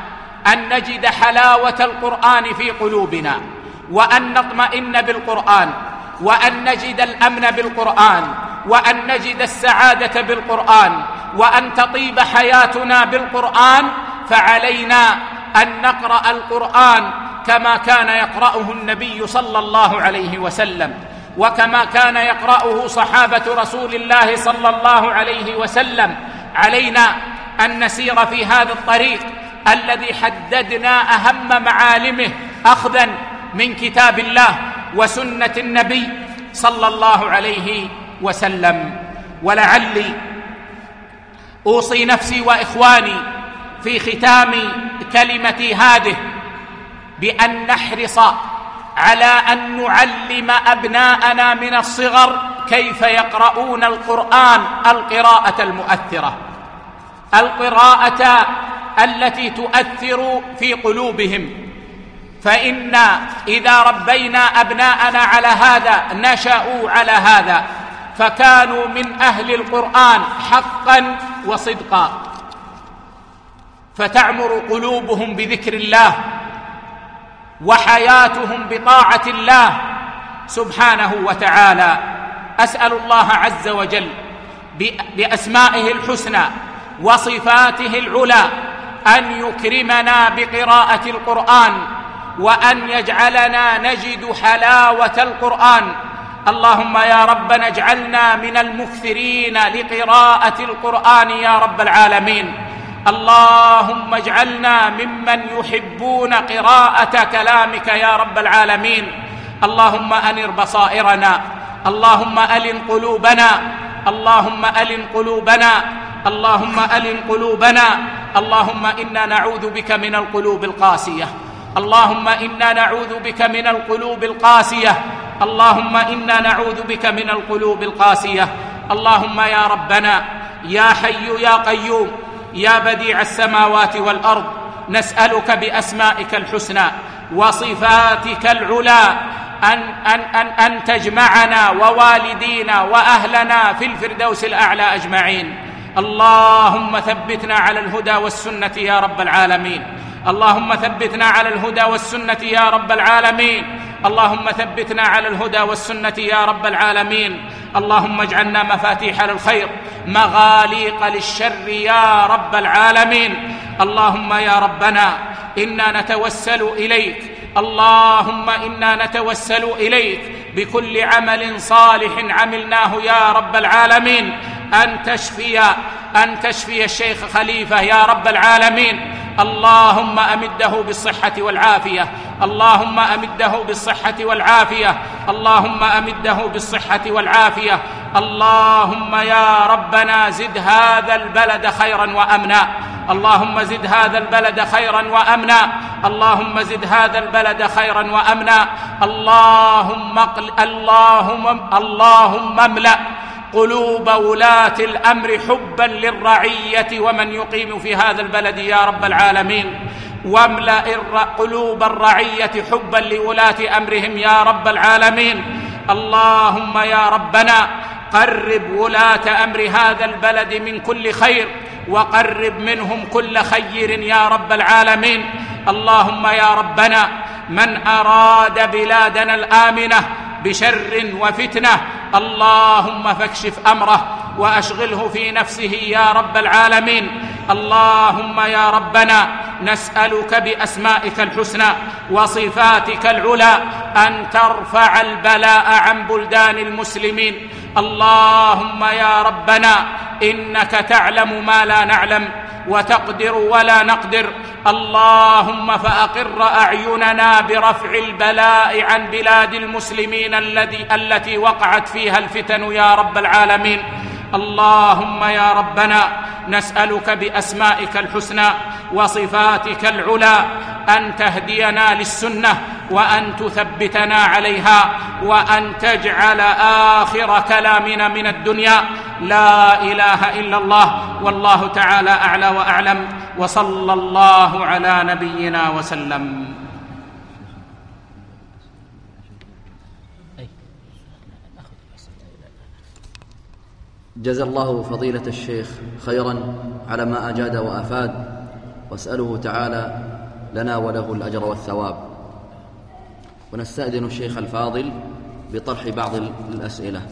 أن نجد حلاوة القرآن في قلوبنا، وأن نطمئن بالقرآن، وأن نجد الأمن بالقرآن، وأن نجد السعادة بالقرآن، وأن تطيب حياتنا بالقرآن، فعلينا أن نقرأ القرآن كما كان يقرأه النبي صلى الله عليه وسلم، وكما كان يقرأه صحابة رسول الله صلى الله عليه وسلم. علينا أن نسير في هذا الطريق الذي حددنا أهم معالمه أخذا من كتاب الله وسنة النبي صلى الله عليه وسلم. ولعلي أوصي نفسي وإخواني في ختام كلمتي هذه بأن نحرص على أن نعلم أبناءنا من الصغر كيف يقرؤون القرآن القراءة المؤثرة، القراءة التي تؤثر في قلوبهم. فإن إذا ربينا أبناءنا على هذا نشأوا على هذا، فكانوا من أهل القرآن حقا وصدقا، فتعمر قلوبهم بذكر الله وحياتهم بطاعة الله سبحانه وتعالى. أسأل الله عز وجل بأسمائه الحسنى وصفاته العلى أن يكرمنا بقراءة القرآن، وأن يجعلنا نجد حلاوة القرآن. اللهم يا ربنا اجعلنا من المكثرين لقراءة القرآن يا رب العالمين. اللهم اجعلنا ممن يحبون قراءة كلامك يا رب العالمين. اللهم أنر بصائرنا، اللهم ألن قلوبنا، اللهم ألن قلوبنا، اللهم ألن قلوبنا. اللهم إنا نعوذ بك من القلوب القاسية، اللهم إنا نعوذ بك من القلوب القاسية، اللهم إنا نعوذ بك من القلوب القاسية. اللهم يا ربنا يا حي يا قيوم يا بديع السماوات والأرض، نسألك بأسمائك الحسنى وصفاتك العلى أن تجمعنا ووالدينا وأهلنا في الفردوس الأعلى أجمعين. اللهم ثبتنا على الهدى والسنة يا رب العالمين، اللهم ثبتنا على الهدى والسنة يا رب العالمين، اللهم ثبتنا على الهدى والسنة يا رب العالمين. اللهم اجعلنا مفاتيح للخير مغاليق للشر يا رب العالمين. اللهم يا ربنا إنا نتوسل إليك، اللهم إنا نتوسل إليك بكل عمل صالح عملناه يا رب العالمين أن تشفي الشيخ خليفة يا رب العالمين. اللهم أمده بالصحة والعافية، اللهم أمده بالصحة والعافية، اللهم أمده بالصحة والعافية. اللهم يا ربنا زد هذا البلد خيرا وأمنا، اللهم زد هذا البلد خيرا وأمنا، اللهم زد هذا البلد خيرا وأمنا. اللهم املأ قلوب ولاة الأمر حبا للرعية ومن يقيم في هذا البلد يا رب العالمين، واملأ قلوب الرعية حبا لولاة أمرهم يا رب العالمين. اللهم يا ربنا قرب ولاة أمر هذا البلد من كل خير، وقرب منهم كل خير يا رب العالمين. اللهم يا ربنا من أراد بلادنا الآمنة بشر وفتنة اللهم فاكشف أمره وأشغله في نفسه يا رب العالمين. اللهم يا ربنا نسألك بأسمائك الحسنى وصفاتك العلى أن ترفع البلاء عن بلدان المسلمين. اللهم يا ربنا إنك تعلم ما لا نعلم وتقدر ولا نقدر. اللهم فأقر أعيننا برفع البلاء عن بلاد المسلمين التي وقعت فيها الفتن يا رب العالمين. اللهم يا ربنا نسألك بأسمائك الحسنى وصفاتك العلى أن تهدينا للسنة وأن تثبتنا عليها، وأن تجعل آخر كلامنا من الدنيا لا إله إلا الله. والله تعالى أعلى وأعلم، وصلى الله على نبينا وسلم. جزا الله فضيلة الشيخ خيرا على ما أجاد وأفاد، وأسأله تعالى لنا وله الأجر والثواب. ونستأذن الشيخ الفاضل بطرح بعض الأسئلة.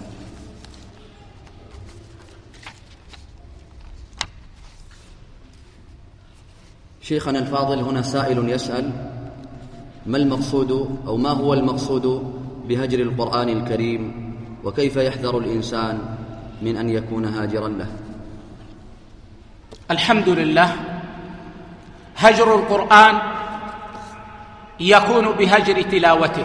شيخنا الفاضل، هنا سائل يسأل: ما المقصود أو ما هو المقصود بهجر القرآن الكريم، وكيف يحذر الإنسان من أن يكون هاجرا له؟ الحمد لله. هجر القرآن يكون بهجر تلاوته،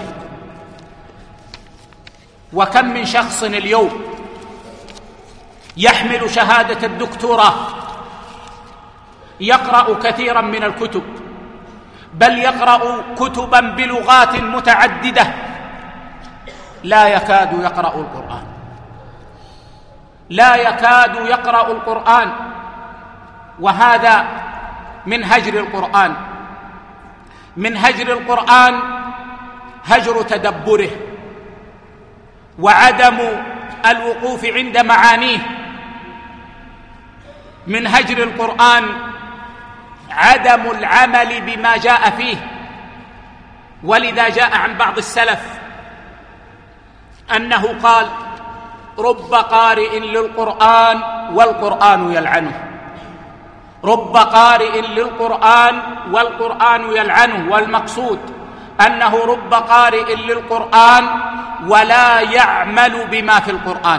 وكم من شخص اليوم يحمل شهادة الدكتوراه، يقرأ كثيرا من الكتب، بل يقرأ كتبا بلغات متعددة، لا يكاد يقرأ القرآن، لا يكاد يقرأ القرآن، وهذا من هجر القرآن. من هجر القرآن هجر تدبره وعدم الوقوف عند معانيه. من هجر القرآن عدم العمل بما جاء فيه. ولذا جاء عن بعض السلف أنه قال: رب قارئ للقرآن والقرآن يلعنه. رب قارئ للقرآن والقرآن يلعنه. والمقصود أنه رب قارئ للقرآن ولا يعمل بما في القرآن،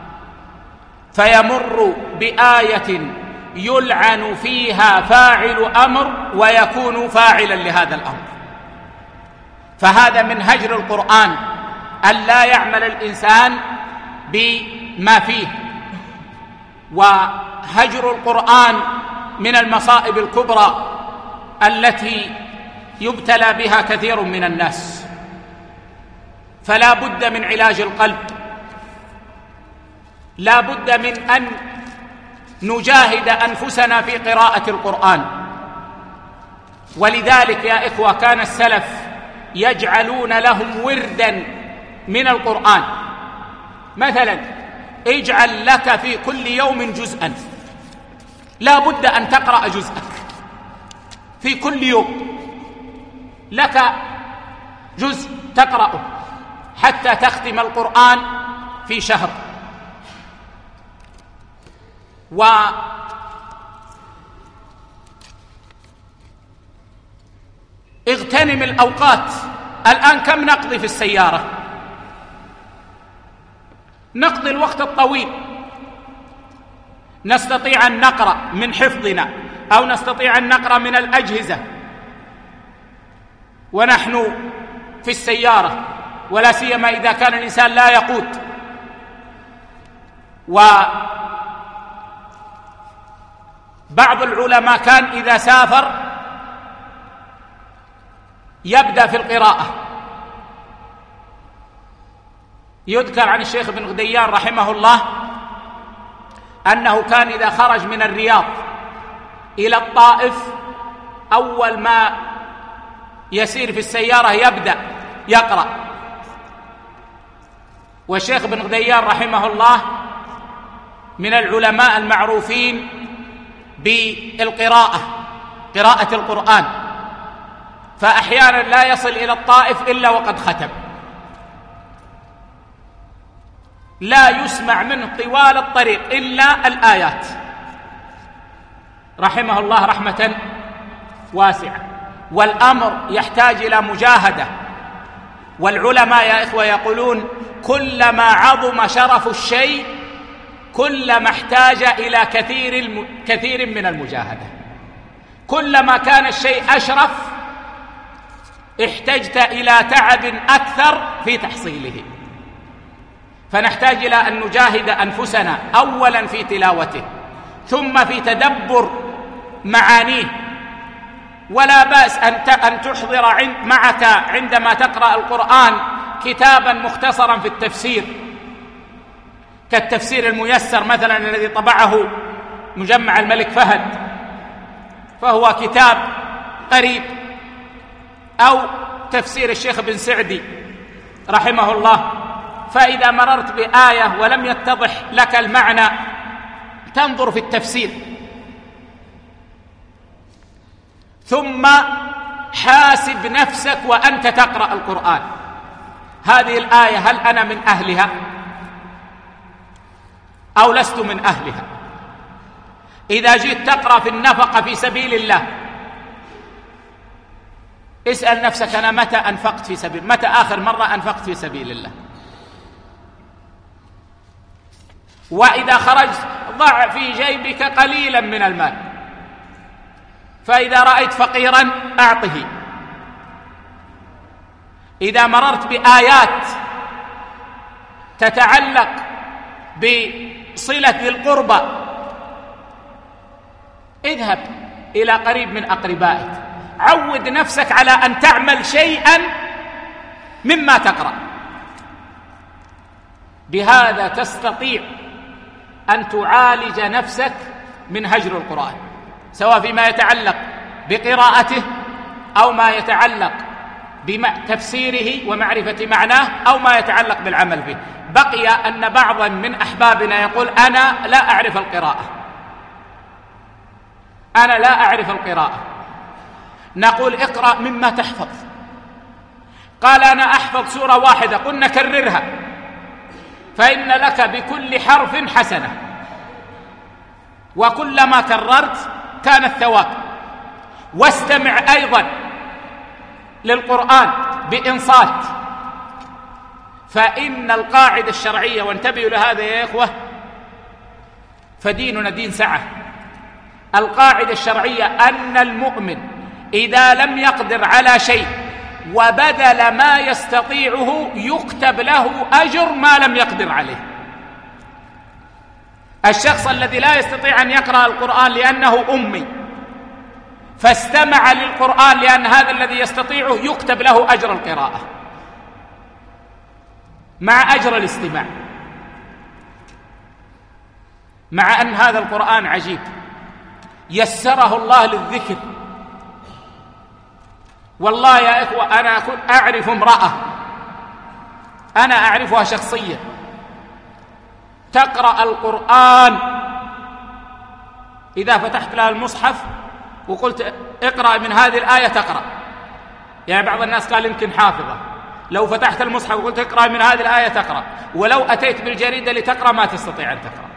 فيمر بآية يلعن فيها فاعل أمر ويكون فاعلا لهذا الأمر. فهذا من هجر القرآن، أن لا يعمل الإنسان بما فيه. وهجر القرآن من المصائب الكبرى التي يبتلى بها كثير من الناس. فلا بد من علاج القلب، لا بد من أن نجاهد أنفسنا في قراءة القرآن. ولذلك يا إخوة كان السلف يجعلون لهم وردا من القرآن. مثلا اجعل لك في كل يوم جزءا، لا بد أن تقرأ جزءك في كل يوم، لك جزء تقرأه حتى تختم القرآن في شهر. واغتنم الأوقات. الآن كم نقضي في السيارة؟ نقضي الوقت الطويل. نستطيع أن نقرأ من حفظنا أو نستطيع أن نقرأ من الأجهزة ونحن في السيارة، ولا سيما إذا كان الإنسان لا يقود. وبعض العلماء كان إذا سافر يبدأ في القراءة. يذكر عن الشيخ ابن غديان رحمه الله أنه كان إذا خرج من الرياض إلى الطائف أول ما يسير في السيارة يبدأ يقرأ. والشيخ ابن غديان رحمه الله من العلماء المعروفين بالقراءة، قراءة القرآن، فأحيانا لا يصل إلى الطائف إلا وقد ختم، لا يسمع منه طوال الطريق إلا الآيات، رحمه الله رحمة واسعة. والأمر يحتاج إلى مجاهدة. والعلماء يا إخوة يقولون: كلما عظم شرف الشيء كلما احتاج إلى كثير من المجاهدة. كلما كان الشيء أشرف احتجت إلى تعب أكثر في تحصيله. فنحتاج إلى أن نجاهد أنفسنا أولا في تلاوته، ثم في تدبر معانيه. ولا بأس أن تحضر معك عندما تقرأ القرآن كتابا مختصرا في التفسير، كالتفسير الميسر مثلا الذي طبعه مجمع الملك فهد، فهو كتاب قريب، أو تفسير الشيخ بن سعدي رحمه الله. فإذا مررت بآية ولم يتضح لك المعنى تنظر في التفسير، ثم حاسب نفسك وأنت تقرأ القرآن، هذه الآية هل أنا من أهلها أو لست من أهلها؟ إذا جئت تقرأ في النفقة في سبيل الله، اسأل نفسك أنا متى أنفقت في سبيل، متى آخر مرة أنفقت في سبيل الله؟ وإذا خرجت ضع في جيبك قليلا من المال، فإذا رأيت فقيرا أعطه. إذا مررت بآيات تتعلق بصلة ذي القربى اذهب إلى قريب من أقربائك، عود نفسك على أن تعمل شيئا مما تقرأ، بهذا تستطيع أن تعالج نفسك من هجر القرآن، سواء فيما يتعلق بقراءته أو ما يتعلق بتفسيره ومعرفة معناه أو ما يتعلق بالعمل به. بقي أن بعضا من أحبابنا يقول أنا لا أعرف القراءة، أنا لا أعرف القراءة. نقول اقرأ مما تحفظ. قال أنا أحفظ سورة واحدة، قلنا كررها، فإن لك بكل حرف حسنة، وكلما كررت كان الثواب. واستمع أيضا للقرآن بإنصات، فإن القاعدة الشرعية، وانتبهوا لهذا يا إخوة، فديننا دين سعة. القاعدة الشرعية أن المؤمن إذا لم يقدر على شيء وبذل ما يستطيعه يكتب له أجر ما لم يقدر عليه. الشخص الذي لا يستطيع أن يقرأ القرآن لأنه أمي فاستمع للقرآن لأن هذا الذي يستطيعه يكتب له أجر القراءة مع أجر الاستماع، مع أن هذا القرآن عجيب يسره الله للذكر. والله يا إخوة أنا أعرف امرأة، أنا أعرفها شخصيا، تقرأ القرآن، إذا فتحت لها المصحف وقلت اقرأ من هذه الآية تقرأ. يعني بعض الناس قال يمكن حافظة، لو فتحت المصحف وقلت اقرأ من هذه الآية تقرأ، ولو أتيت بالجريدة لتقرأ ما تستطيع أن تقرأ.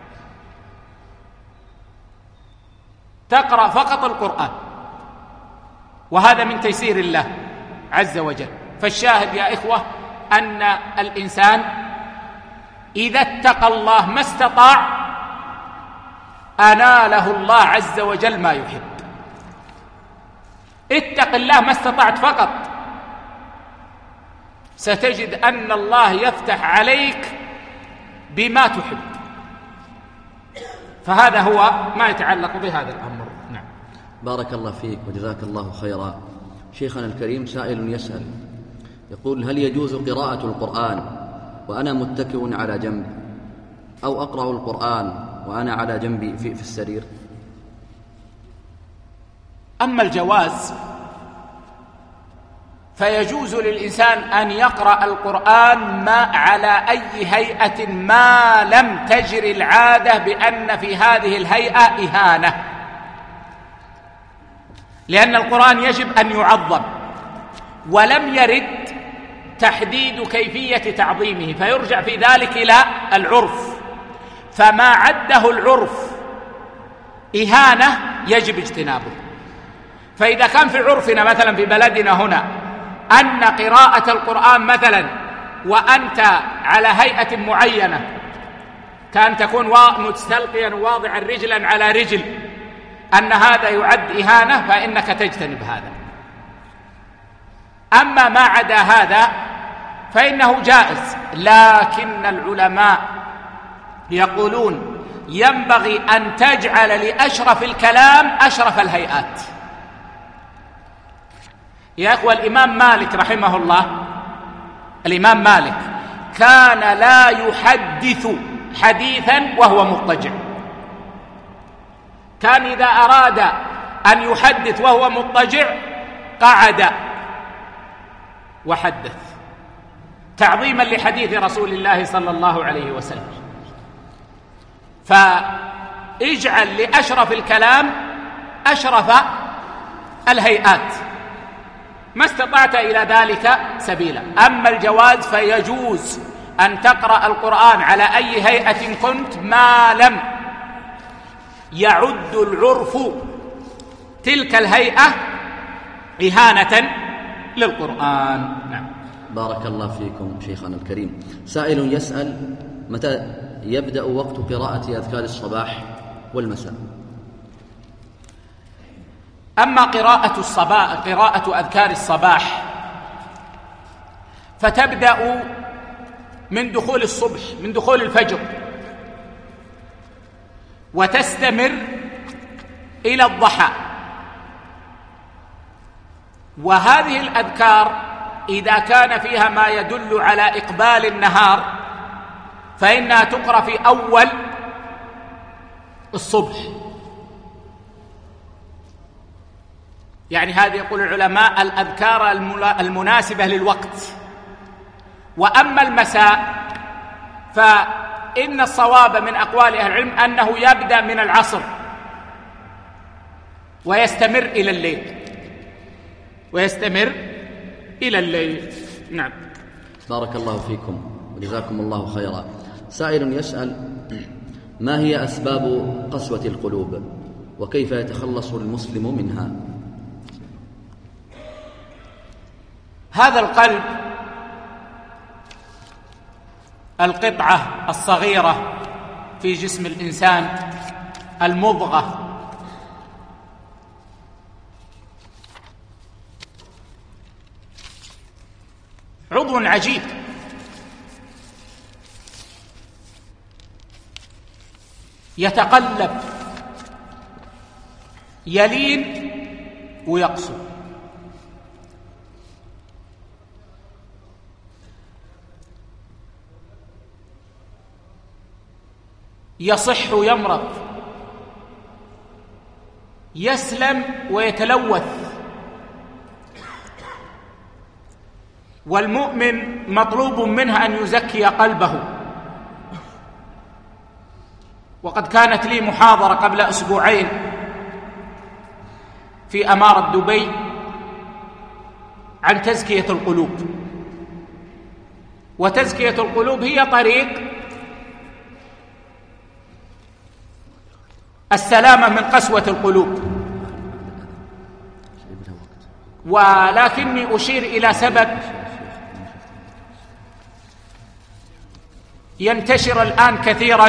تقرأ فقط القرآن، وهذا من تيسير الله عز وجل. فالشاهد يا إخوة أن الإنسان إذا اتقى الله ما استطاع أناله الله عز وجل ما يحب. اتق الله ما استطعت فقط، ستجد أن الله يفتح عليك بما تحب. فهذا هو ما يتعلق بهذا الأمر. نعم. بارك الله فيك وجزاك الله خيرا. شيخنا الكريم سائل يسأل يقول: هل يجوز قراءة القرآن وأنا متكئ على جنب، أو أقرأ القرآن وأنا على جنبي في السرير؟ أما الجواز فيجوز للإنسان أن يقرأ القرآن ما على أي هيئة ما لم تجر العادة بأن في هذه الهيئة إهانة، لأن القرآن يجب أن يعظم، ولم يرد تحديد كيفية تعظيمه، فيرجع في ذلك إلى العرف، فما عده العرف إهانة يجب اجتنابه. فإذا كان في عرفنا مثلا في بلدنا هنا أن قراءة القرآن مثلا وأنت على هيئة معينة كان تكون مستلقيا واضعا رجلا على رجل، أن هذا يعد إهانة، فإنك تجتنب هذا. أما ما عدا هذا فإنه جائز، لكن العلماء يقولون ينبغي أن تجعل لأشرف الكلام أشرف الهيئات. يا أخوة الإمام مالك رحمه الله، الإمام مالك كان لا يحدث حديثا وهو مضطجع، كان إذا أراد أن يحدث وهو مضطجع قعد وحدث تعظيما لحديث رسول الله صلى الله عليه وسلم. فاجعل لأشرف الكلام أشرف الهيئات، ما استطعت إلى ذلك سبيلا. أما الجواز فيجوز أن تقرأ القرآن على أي هيئة كنت ما لم يعد العرف تلك الهيئة إهانة للقرآن. نعم. بارك الله فيكم شيخنا الكريم. سائل يسأل: متى يبدأ وقت قراءة أذكار الصباح والمساء؟ أما قراءة أذكار الصباح فتبدأ من دخول الصبح، من دخول الفجر، وتستمر إلى الضحى. وهذه الأذكار إذا كان فيها ما يدل على إقبال النهار فإنها تقرأ في أول الصبح. يعني هذه يقول العلماء الأذكار المناسبة للوقت. وأما المساء فإن الصواب من أقوال أهل العلم أنه يبدأ من العصر ويستمر إلى الليل. نعم. بارك الله فيكم وجزاكم الله خيرا. سائل يسأل: ما هي أسباب قسوة القلوب وكيف يتخلص المسلم منها؟ هذا القلب القطعة الصغيرة في جسم الإنسان، المضغة، عضو عجيب يتقلب، يلين ويقسو. يصح ويمرض، يسلم ويتلوث. والمؤمن مطلوب منه أن يزكي قلبه. وقد كانت لي محاضرة قبل أسبوعين في أمارة دبي عن تزكية القلوب. وتزكية القلوب هي طريق السلامة من قسوة القلوب. ولكني أشير إلى سبب ينتشر الآن كثيرا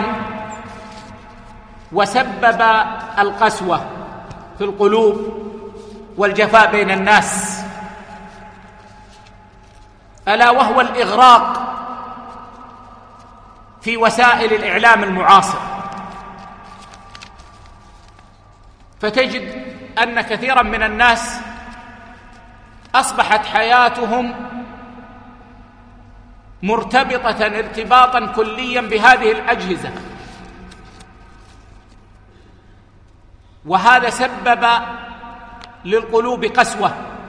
وسبب القسوة في القلوب والجفاء بين الناس، ألا وهو الإغراق في وسائل الإعلام المعاصر. فتجد أن كثيرا من الناس أصبحت حياتهم مرتبطة ارتباطا كليا بهذه الأجهزة، وهذا سبب للقلوب قسوة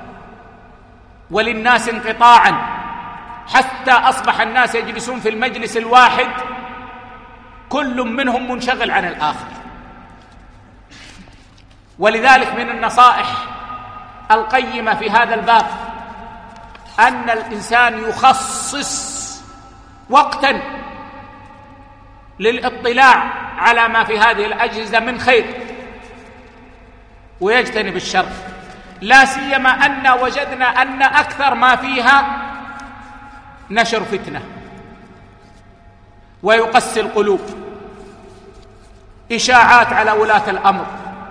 وللناس انقطاعا، حتى أصبح الناس يجلسون في المجلس الواحد كل منهم منشغل عن الآخر. ولذلك من النصائح القيمة في هذا الباب أن الإنسان يخصص وقتا للاطلاع على ما في هذه الأجهزة من خير ويجتنب الشر، لا سيما أن وجدنا أن أكثر ما فيها نشر فتنة ويقسي القلوب، إشاعات على ولاة الأمر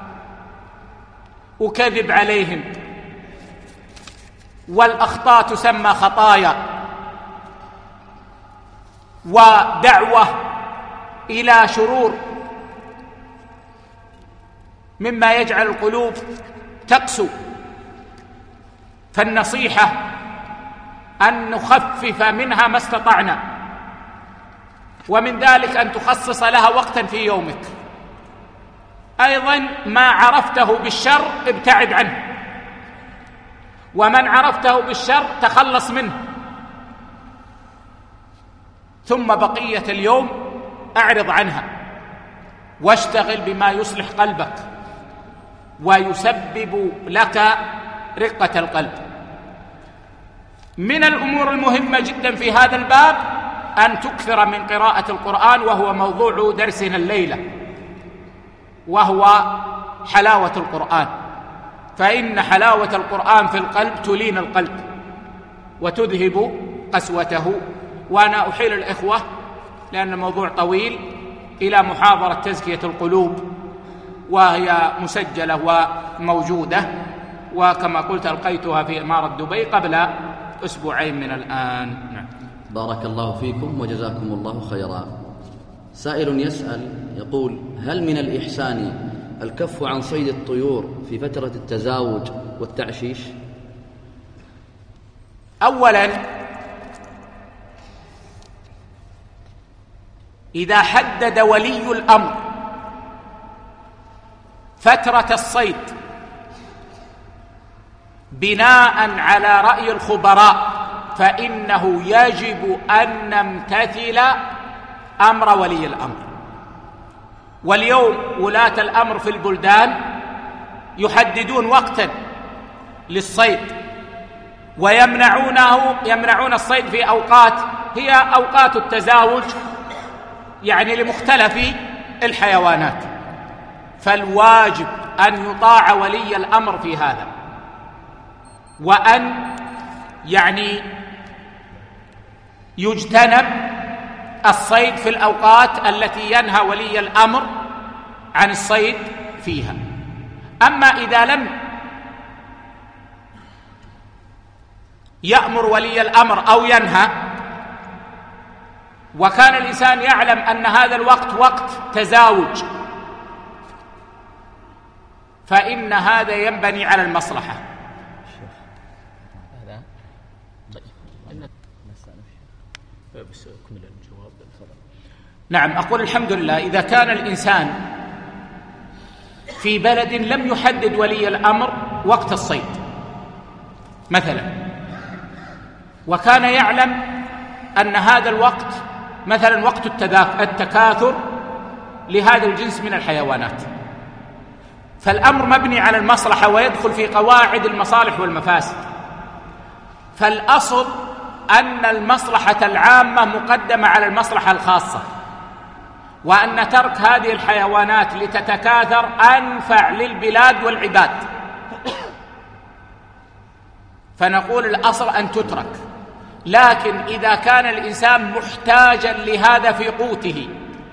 وكذب عليهم، والأخطاء تسمى خطايا، ودعوة إلى شرور، مما يجعل القلوب تقسو. فالنصيحة أن نخفف منها ما استطعنا، ومن ذلك أن تخصص لها وقتا في يومك. أيضا ما عرفته بالشر ابتعد عنه، ومن عرفته بالشر تخلص منه، ثم بقية اليوم أعرض عنها واشتغل بما يصلح قلبك ويسبب لك رقة القلب. من الأمور المهمة جدا في هذا الباب أن تكثر من قراءة القرآن، وهو موضوع درسنا الليلة، وهو حلاوة القرآن. فإن حلاوة القرآن في القلب تلين القلب وتذهب قسوته. وأنا أحيل الإخوة، لأن الموضوع طويل، إلى محاضرة تزكية القلوب، وهي مسجلة وموجودة، وكما قلت ألقيتها في إمارة دبي قبل أسبوعين من الآن. نعم. بارك الله فيكم وجزاكم الله خيرا. سائل يسأل يقول: هل من الإحسان الكف عن صيد الطيور في فترة التزاوج والتعشيش؟ أولا، إذا حدد ولي الأمر فترة الصيد بناء على رأي الخبراء، فإنه يجب أن نمتثل أمر ولي الأمر. واليوم ولاة الأمر في البلدان يحددون وقتا للصيد، ويمنعون الصيد في أوقات هي أوقات التزاوج، يعني لمختلف الحيوانات. فالواجب أن يطاع ولي الأمر في هذا، وأن يجتنب الصيد في الأوقات التي ينهى ولي الأمر عن الصيد فيها. أما إذا لم يأمر ولي الأمر أو ينهى، وكان الإنسان يعلم أن هذا الوقت وقت تزاوج، فإن هذا ينبني على المصلحة. نعم، أقول الحمد لله إذا كان الإنسان في بلد لم يحدد ولي الأمر وقت الصيد مثلا، وكان يعلم أن هذا الوقت مثلا وقت التكاثر لهذا الجنس من الحيوانات، فالأمر مبني على المصلحة ويدخل في قواعد المصالح والمفاسد. فالأصل أن المصلحة العامة مقدمة على المصلحة الخاصة، وأن ترك هذه الحيوانات لتتكاثر أنفع للبلاد والعباد. فنقول الأصل أن تترك، لكن إذا كان الإنسان محتاجا لهذا في قوته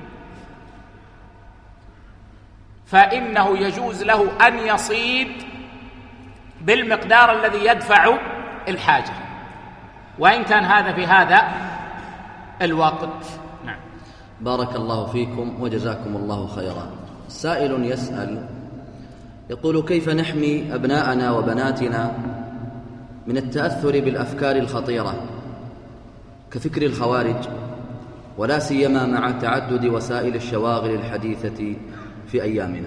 فإنه يجوز له أن يصيد بالمقدار الذي يدفع الحاجة، وإن كان هذا في هذا الوقت. نعم. بارك الله فيكم وجزاكم الله خيرا. سائل يسأل يقول: كيف نحمي أبناءنا وبناتنا من التأثر بالأفكار الخطيرة كفكر الخوارج، ولا سيما مع تعدد وسائل الشواغل الحديثة في أيامنا؟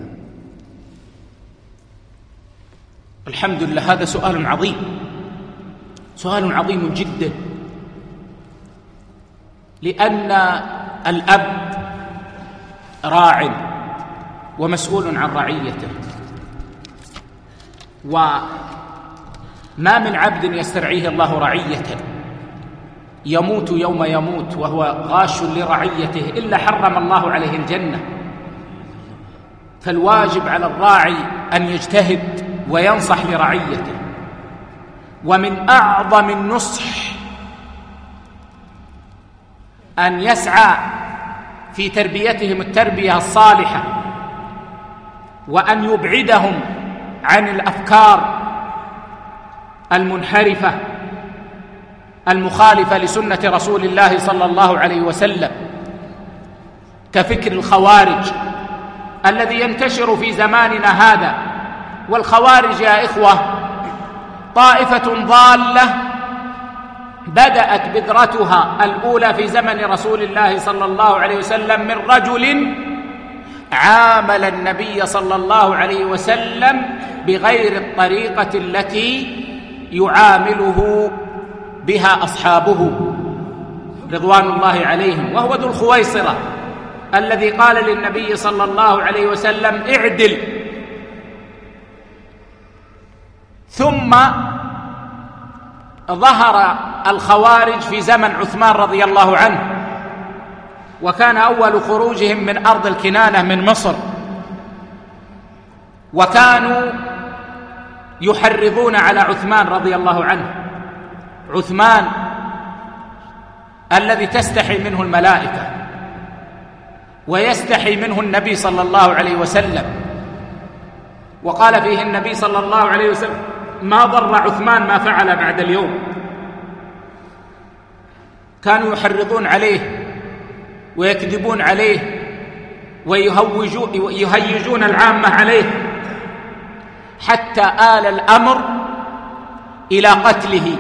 الحمد لله، هذا سؤال عظيم، سؤال عظيم جدا، لأن الأب راع ومسؤول عن رعيته، وما من عبد يسترعيه الله رعية يموت يوم يموت وهو غاش لرعيته إلا حرم الله عليه الجنة. فالواجب على الراعي أن يجتهد وينصح لرعيته، ومن أعظم النصح أن يسعى في تربيتهم التربية الصالحة، وأن يبعدهم عن الأفكار المنحرفة المخالفة لسنة رسول الله صلى الله عليه وسلم، كفكر الخوارج الذي ينتشر في زماننا هذا. والخوارج يا إخوة طائفة ضالة بدأت بذرتها الأولى في زمن رسول الله صلى الله عليه وسلم من رجل عامل النبي صلى الله عليه وسلم بغير الطريقة التي يعامله بها أصحابه رضوان الله عليهم، وهو ذو الخويصرة الذي قال للنبي صلى الله عليه وسلم: اعدل. ثم ظهر الخوارج في زمن عثمان رضي الله عنه، وكان أول خروجهم من أرض الكنانة من مصر، وكانوا يحرضون على عثمان رضي الله عنه، عثمان الذي تستحي منه الملائكة ويستحي منه النبي صلى الله عليه وسلم، وقال فيه النبي صلى الله عليه وسلم: ما ضر عثمان ما فعل بعد اليوم. كانوا يحرضون عليه ويكذبون عليه ويهيجون العامة عليه، حتى آل الأمر إلى قتله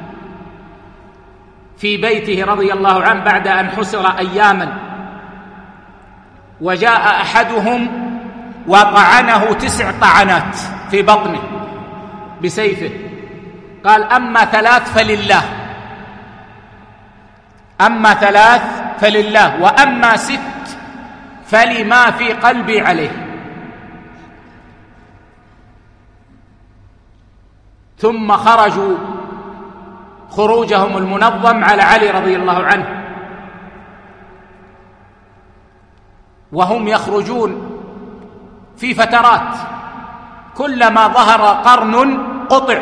في بيته رضي الله عنه بعد أن حسر أياما. وجاء أحدهم وطعنه 9 طعنات في بطنه بسيفه، قال: أما 3 فلله، أما 3 فلله، وأما 6 فلما في قلبي عليه. ثم خرجوا خروجهم المنظم على علي رضي الله عنه، وهم يخرجون في فترات، كلما ظهر قرن قطع،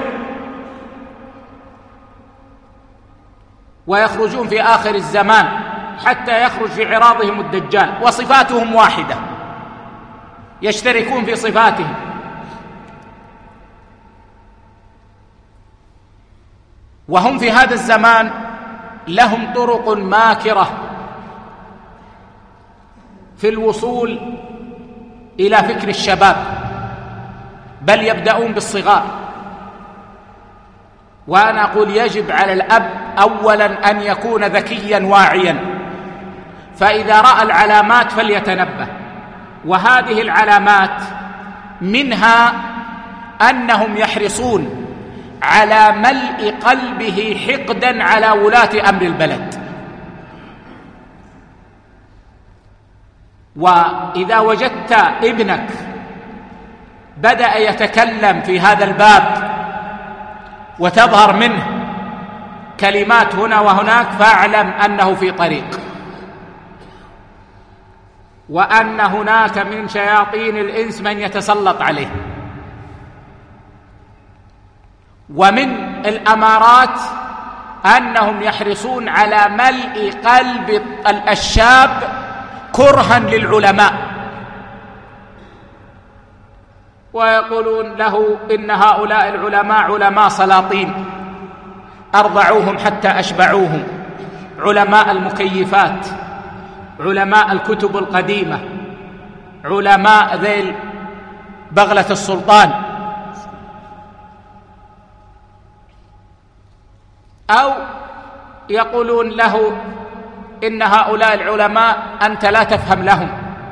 ويخرجون في آخر الزمان حتى يخرج في عراضهم الدجال، وصفاتهم واحدة، يشتركون في صفاتهم. وهم في هذا الزمان لهم طرق ماكرة في الوصول إلى فكر الشباب، بل يبدأون بالصغار. وأنا أقول يجب على الأب أولا أن يكون ذكيا واعيا، فإذا رأى العلامات فليتنبه. وهذه العلامات منها أنهم يحرصون على ملء قلبه حقدا على ولاة أمر البلد. وإذا وجدت ابنك بدأ يتكلم في هذا الباب وتظهر منه كلمات هنا وهناك، فاعلم أنه في طريق، وأن هناك من شياطين الإنس من يتسلط عليه. ومن الأمارات أنهم يحرصون على ملء قلب الشاب كرها للعلماء، ويقولون له: إن هؤلاء العلماء علماء سلاطين، أرضعوهم حتى أشبعوهم، علماء المكيفات، علماء الكتب القديمة، علماء ذيل بغلة السلطان. أو يقولون له: إن هؤلاء العلماء أنت لا تفهم لهم.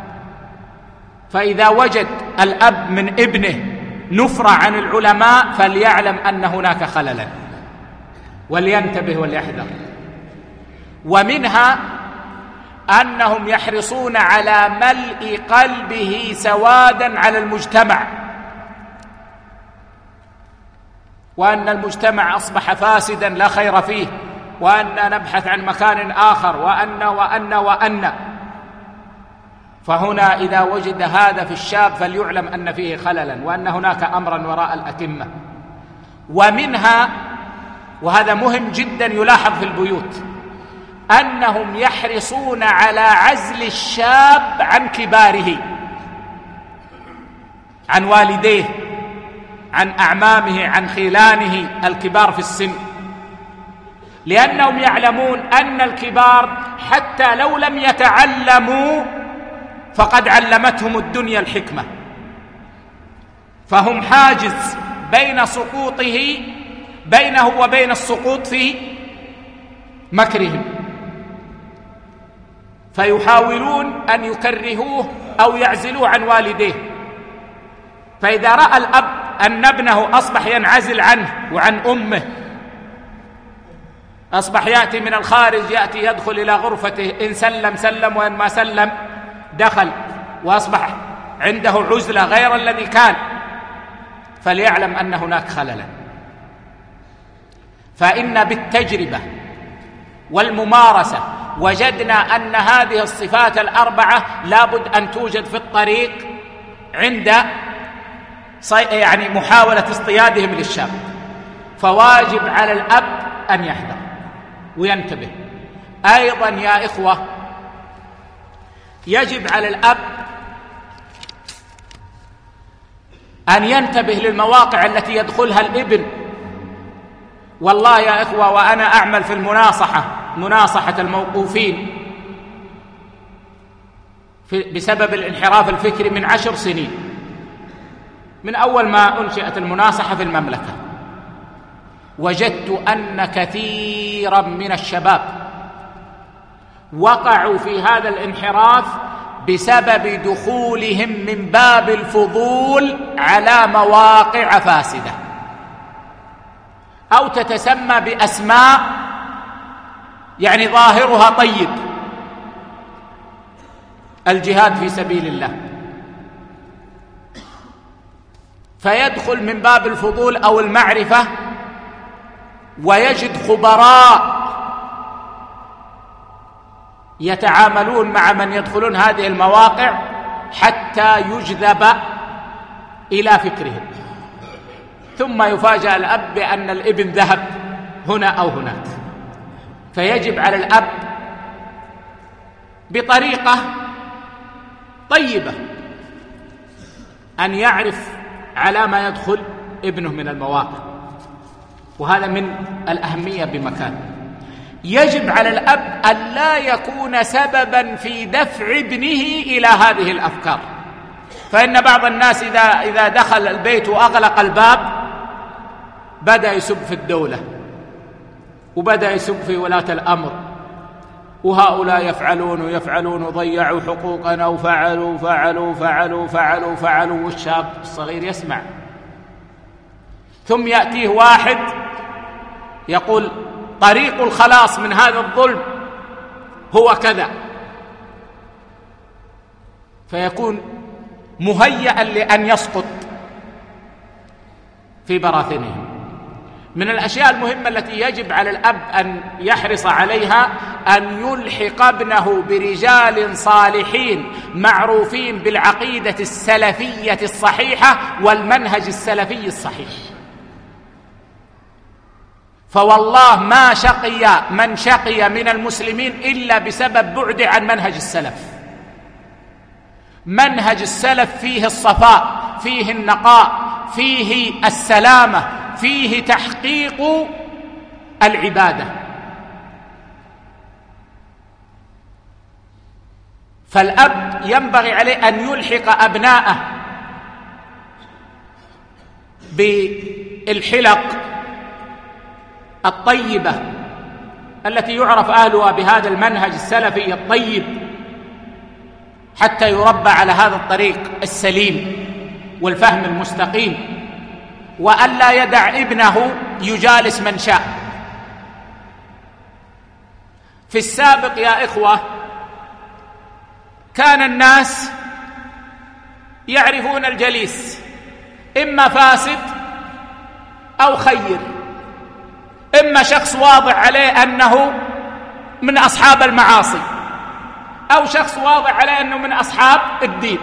فإذا وجد الأب من ابنه نفرة عن العلماء فليعلم أن هناك خللا، ولينتبه وليحذر. ومنها أنهم يحرصون على ملء قلبه سوادا على المجتمع، وأن المجتمع أصبح فاسدا لا خير فيه، وأن نبحث عن مكان آخر، وأن فهنا إذا وجد هذا في الشاب فليعلم أن فيه خللا، وأن هناك أمرا وراء الأتمة. ومنها، وهذا مهم جدا يلاحظ في البيوت، أنهم يحرصون على عزل الشاب عن كباره، عن والديه، عن أعمامه، عن خلانه الكبار في السن، لأنهم يعلمون أن الكبار حتى لو لم يتعلموا فقد علمتهم الدنيا الحكمة، فهم حاجز بينه وبين السقوط في مكرهم، فيحاولون أن يكرهوه أو يعزلوه عن والديه. فإذا رأى الأب أن ابنه أصبح ينعزل عنه وعن أمه، أصبح يأتي من الخارج، يدخل إلى غرفته، إن سلم سلم وإن ما سلم دخل، وأصبح عنده عزلة غير الذي كان، فليعلم أن هناك خللا. فإن بالتجربة والممارسة وجدنا أن هذه الصفات الأربعة لابد أن توجد في الطريق عند محاولة اصطيادهم للشاب. فواجب على الأب أن يحذر وينتبه. أيضا يا إخوة، يجب على الأب أن ينتبه للمواقع التي يدخلها الابن. والله يا إخوة، وأنا أعمل في مناصحة الموقوفين بسبب الانحراف الفكري من 10 سنين، من أول ما أنشئت المناصحة في المملكة، وجدت أن كثيرا من الشباب وقعوا في هذا الانحراف بسبب دخولهم من باب الفضول على مواقع فاسدة أو تتسمى بأسماء ظاهرها طيب، الجهاد في سبيل الله، فيدخل من باب الفضول أو المعرفة ويجد خبراء يتعاملون مع من يدخلون هذه المواقع حتى يجذب إلى فكرهم، ثم يفاجأ الأب بأن الابن ذهب هنا أو هناك. فيجب على الأب بطريقة طيبة أن يعرف على ما يدخل ابنه من المواقع، وهذا من الأهمية بمكان. يجب على الأب أن لا يكون سببا في دفع ابنه إلى هذه الأفكار، فإن بعض الناس إذا دخل البيت وأغلق الباب بدأ يسب في الدولة وبدأ يسب في ولاة الأمر، وهؤلاء يفعلون وضيعوا حقوقنا وفعلوا فعلوا فعلوا فعلوا فعلوا، والشاب الصغير يسمع. ثم يأتيه واحد يقول طريق الخلاص من هذا الظلم هو كذا، فيكون مهيئا لأن يسقط في براثنهم. من الأشياء المهمة التي يجب على الأب أن يحرص عليها أن يلحق ابنه برجال صالحين معروفين بالعقيدة السلفية الصحيحة والمنهج السلفي الصحيح. فوالله ما شقي من شقي من المسلمين إلا بسبب بعده عن منهج السلف. منهج السلف فيه الصفاء، فيه النقاء، فيه السلامة، فيه تحقيق العبادة. فالأب ينبغي عليه أن يلحق أبناءه بالحلق الطيبة التي يعرف أهلها بهذا المنهج السلفي الطيب، حتى يربى على هذا الطريق السليم والفهم المستقيم، وألا يدع ابنه يجالس من شاء. في السابق يا إخوة كان الناس يعرفون الجليس إما فاسد أو خير، إما شخص واضح عليه أنه من أصحاب المعاصي أو شخص واضح عليه أنه من أصحاب الدين.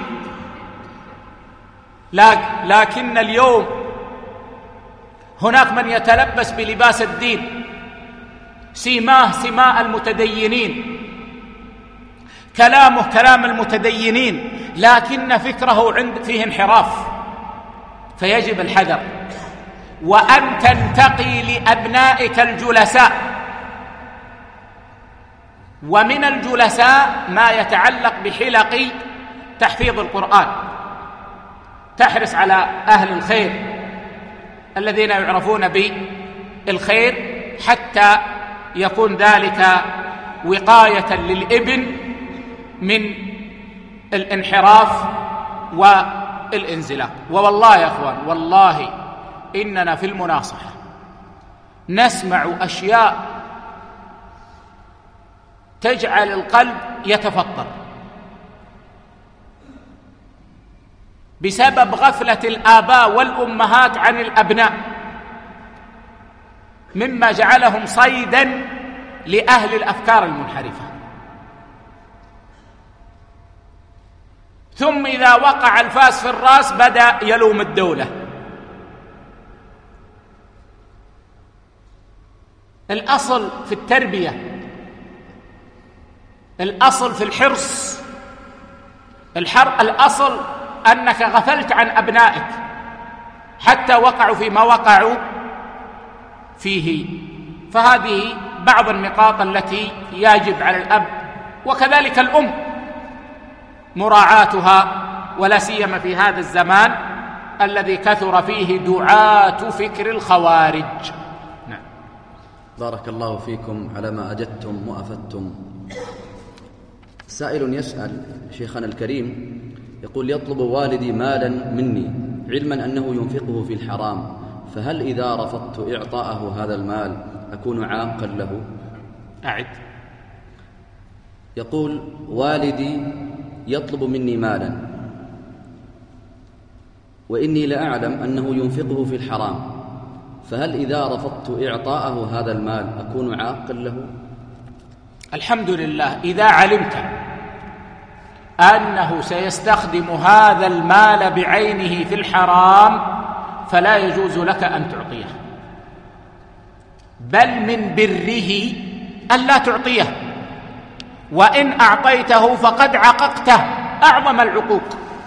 لكن اليوم هناك من يتلبس بلباس الدين، سيماه سماء المتدينين، كلامه كلام المتدينين، لكن فكره فيه انحراف. فيجب الحذر، وأن تنتقي لأبنائك الجلساء. ومن الجلساء ما يتعلق بحلق تحفيظ القرآن، تحرص على أهل الخير الذين يعرفون بالخير حتى يكون ذلك وقاية للابن من الانحراف والانزلاق. والله يا أخوان، والله إننا في المناصحة نسمع أشياء تجعل القلب يتفطر بسبب غفلة الآباء والأمهات عن الأبناء. مما جعلهم صيدا لأهل الأفكار المنحرفة. ثم إذا وقع الفاس في الرأس بدأ يلوم الدولة. الأصل في التربية، الأصل في الحرص، الأصل أنك غفلت عن أبنائك حتى وقعوا فيما وقعوا فيه. فهذه بعض النقاط التي يجب على الأب وكذلك الأم مراعاتها، ولا سيما في هذا الزمان الذي كثر فيه دعاة فكر الخوارج. نعم. بارك الله فيكم على ما أجدتم وأفدتم. سائل يسأل شيخنا الكريم، يقول: يطلب والدي مالا مني علما أنه ينفقه في الحرام، فهل إذا رفضت إعطاءه هذا المال أكون عاقا له؟ أعد. يقول: والدي يطلب مني مالا وإني لأعلم أنه ينفقه في الحرام، فهل إذا رفضت إعطاءه هذا المال أكون عاقا له؟ الحمد لله، إذا علمت أنه سيستخدم هذا المال بعينه في الحرام فلا يجوز لك أن تعطيه، بل من بره ألا تعطيه، وإن أعطيته فقد عققته أعظم العقوق،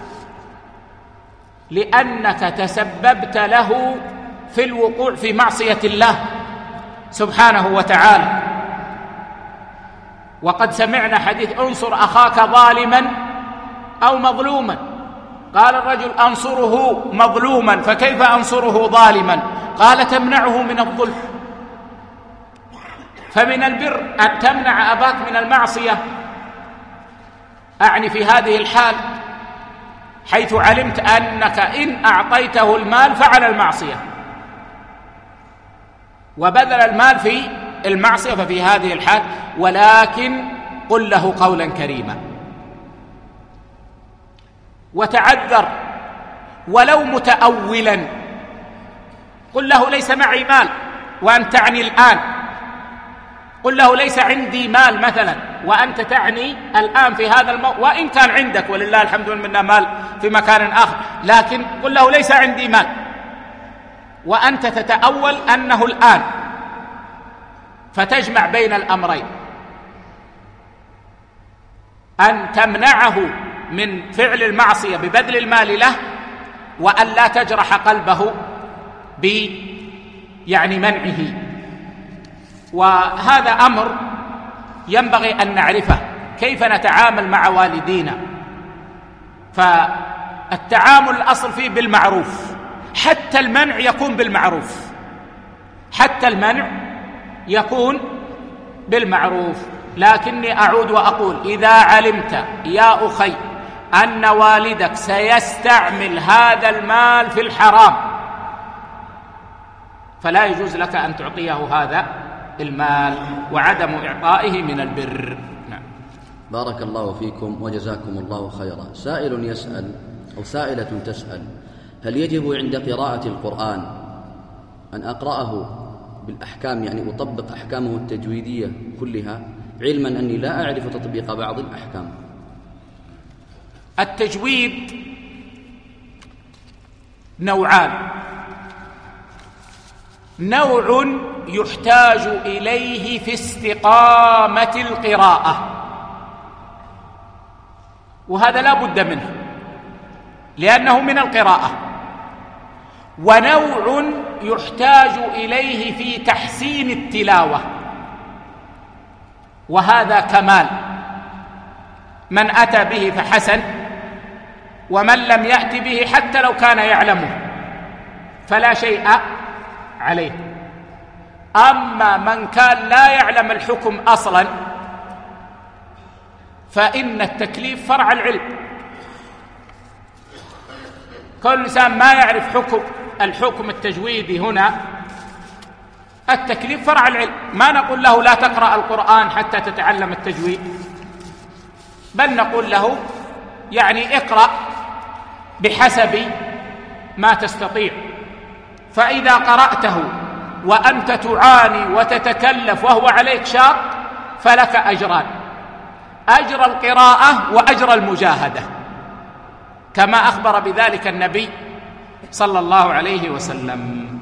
لأنك تسببت له في الوقوع في معصية الله سبحانه وتعالى. وقد سمعنا حديث: انصر أخاك ظالما أو مظلوما. قال الرجل: أنصره مظلوما فكيف أنصره ظالما؟ قال: تمنعه من الظلم. فمن البر أن تمنع أباك من المعصية، أعني في هذه الحال حيث علمت أنك إن أعطيته المال فعل المعصية وبذل المال في المعصية، ففي هذه الحال ولكن قل له قولا كريما وتعذر ولو متأولا. قل له: ليس معي مال وأنت تعني الآن. قل له: ليس عندي مال مثلا وأنت تعني الآن في هذا وإن كان عندك ولله الحمد والمنة مال في مكان آخر، لكن قل له: ليس عندي مال، وأنت تتأول أنه الآن، فتجمع بين الأمرين: أن تمنعه من فعل المعصية ببذل المال له، وأن لا تجرح قلبه منعه. وهذا أمر ينبغي أن نعرفه، كيف نتعامل مع والدينا. فالتعامل الأصل فيه بالمعروف، حتى المنع يكون بالمعروف، حتى المنع يكون بالمعروف. لكني أعود وأقول: إذا علمت يا أخي أن والدك سيستعمل هذا المال في الحرام فلا يجوز لك أن تعطيه هذا المال، وعدم إعطائه من البر. نعم. بارك الله فيكم وجزاكم الله خيرا. سائل يسأل أو سائلة تسأل: هل يجب عند قراءة القرآن أن أقرأه بالأحكام، يعني أطبق أحكامه التجويدية كلها، علما أني لا أعرف تطبيق بعض الأحكام؟ التجويد نوعان: نوع يحتاج إليه في استقامة القراءة، وهذا لا بد منه لأنه من القراءة، ونوع يحتاج إليه في تحسين التلاوة، وهذا كمال، من أتى به فحسن، ومن لم يأت به حتى لو كان يعلمه فلا شيء عليه. أما من كان لا يعلم الحكم أصلا فإن التكليف فرع العلم. كل إنسان ما يعرف الحكم التجويدي هنا، التكليف فرع العلم. ما نقول له لا تقرأ القرآن حتى تتعلم التجويد، بل نقول له اقرأ بحسب ما تستطيع، فإذا قرأته وأنت تعاني وتتكلف وهو عليك شاق، فلك أجران: أجر القراءة وأجر المجاهدة، كما أخبر بذلك النبي صلى الله عليه وسلم.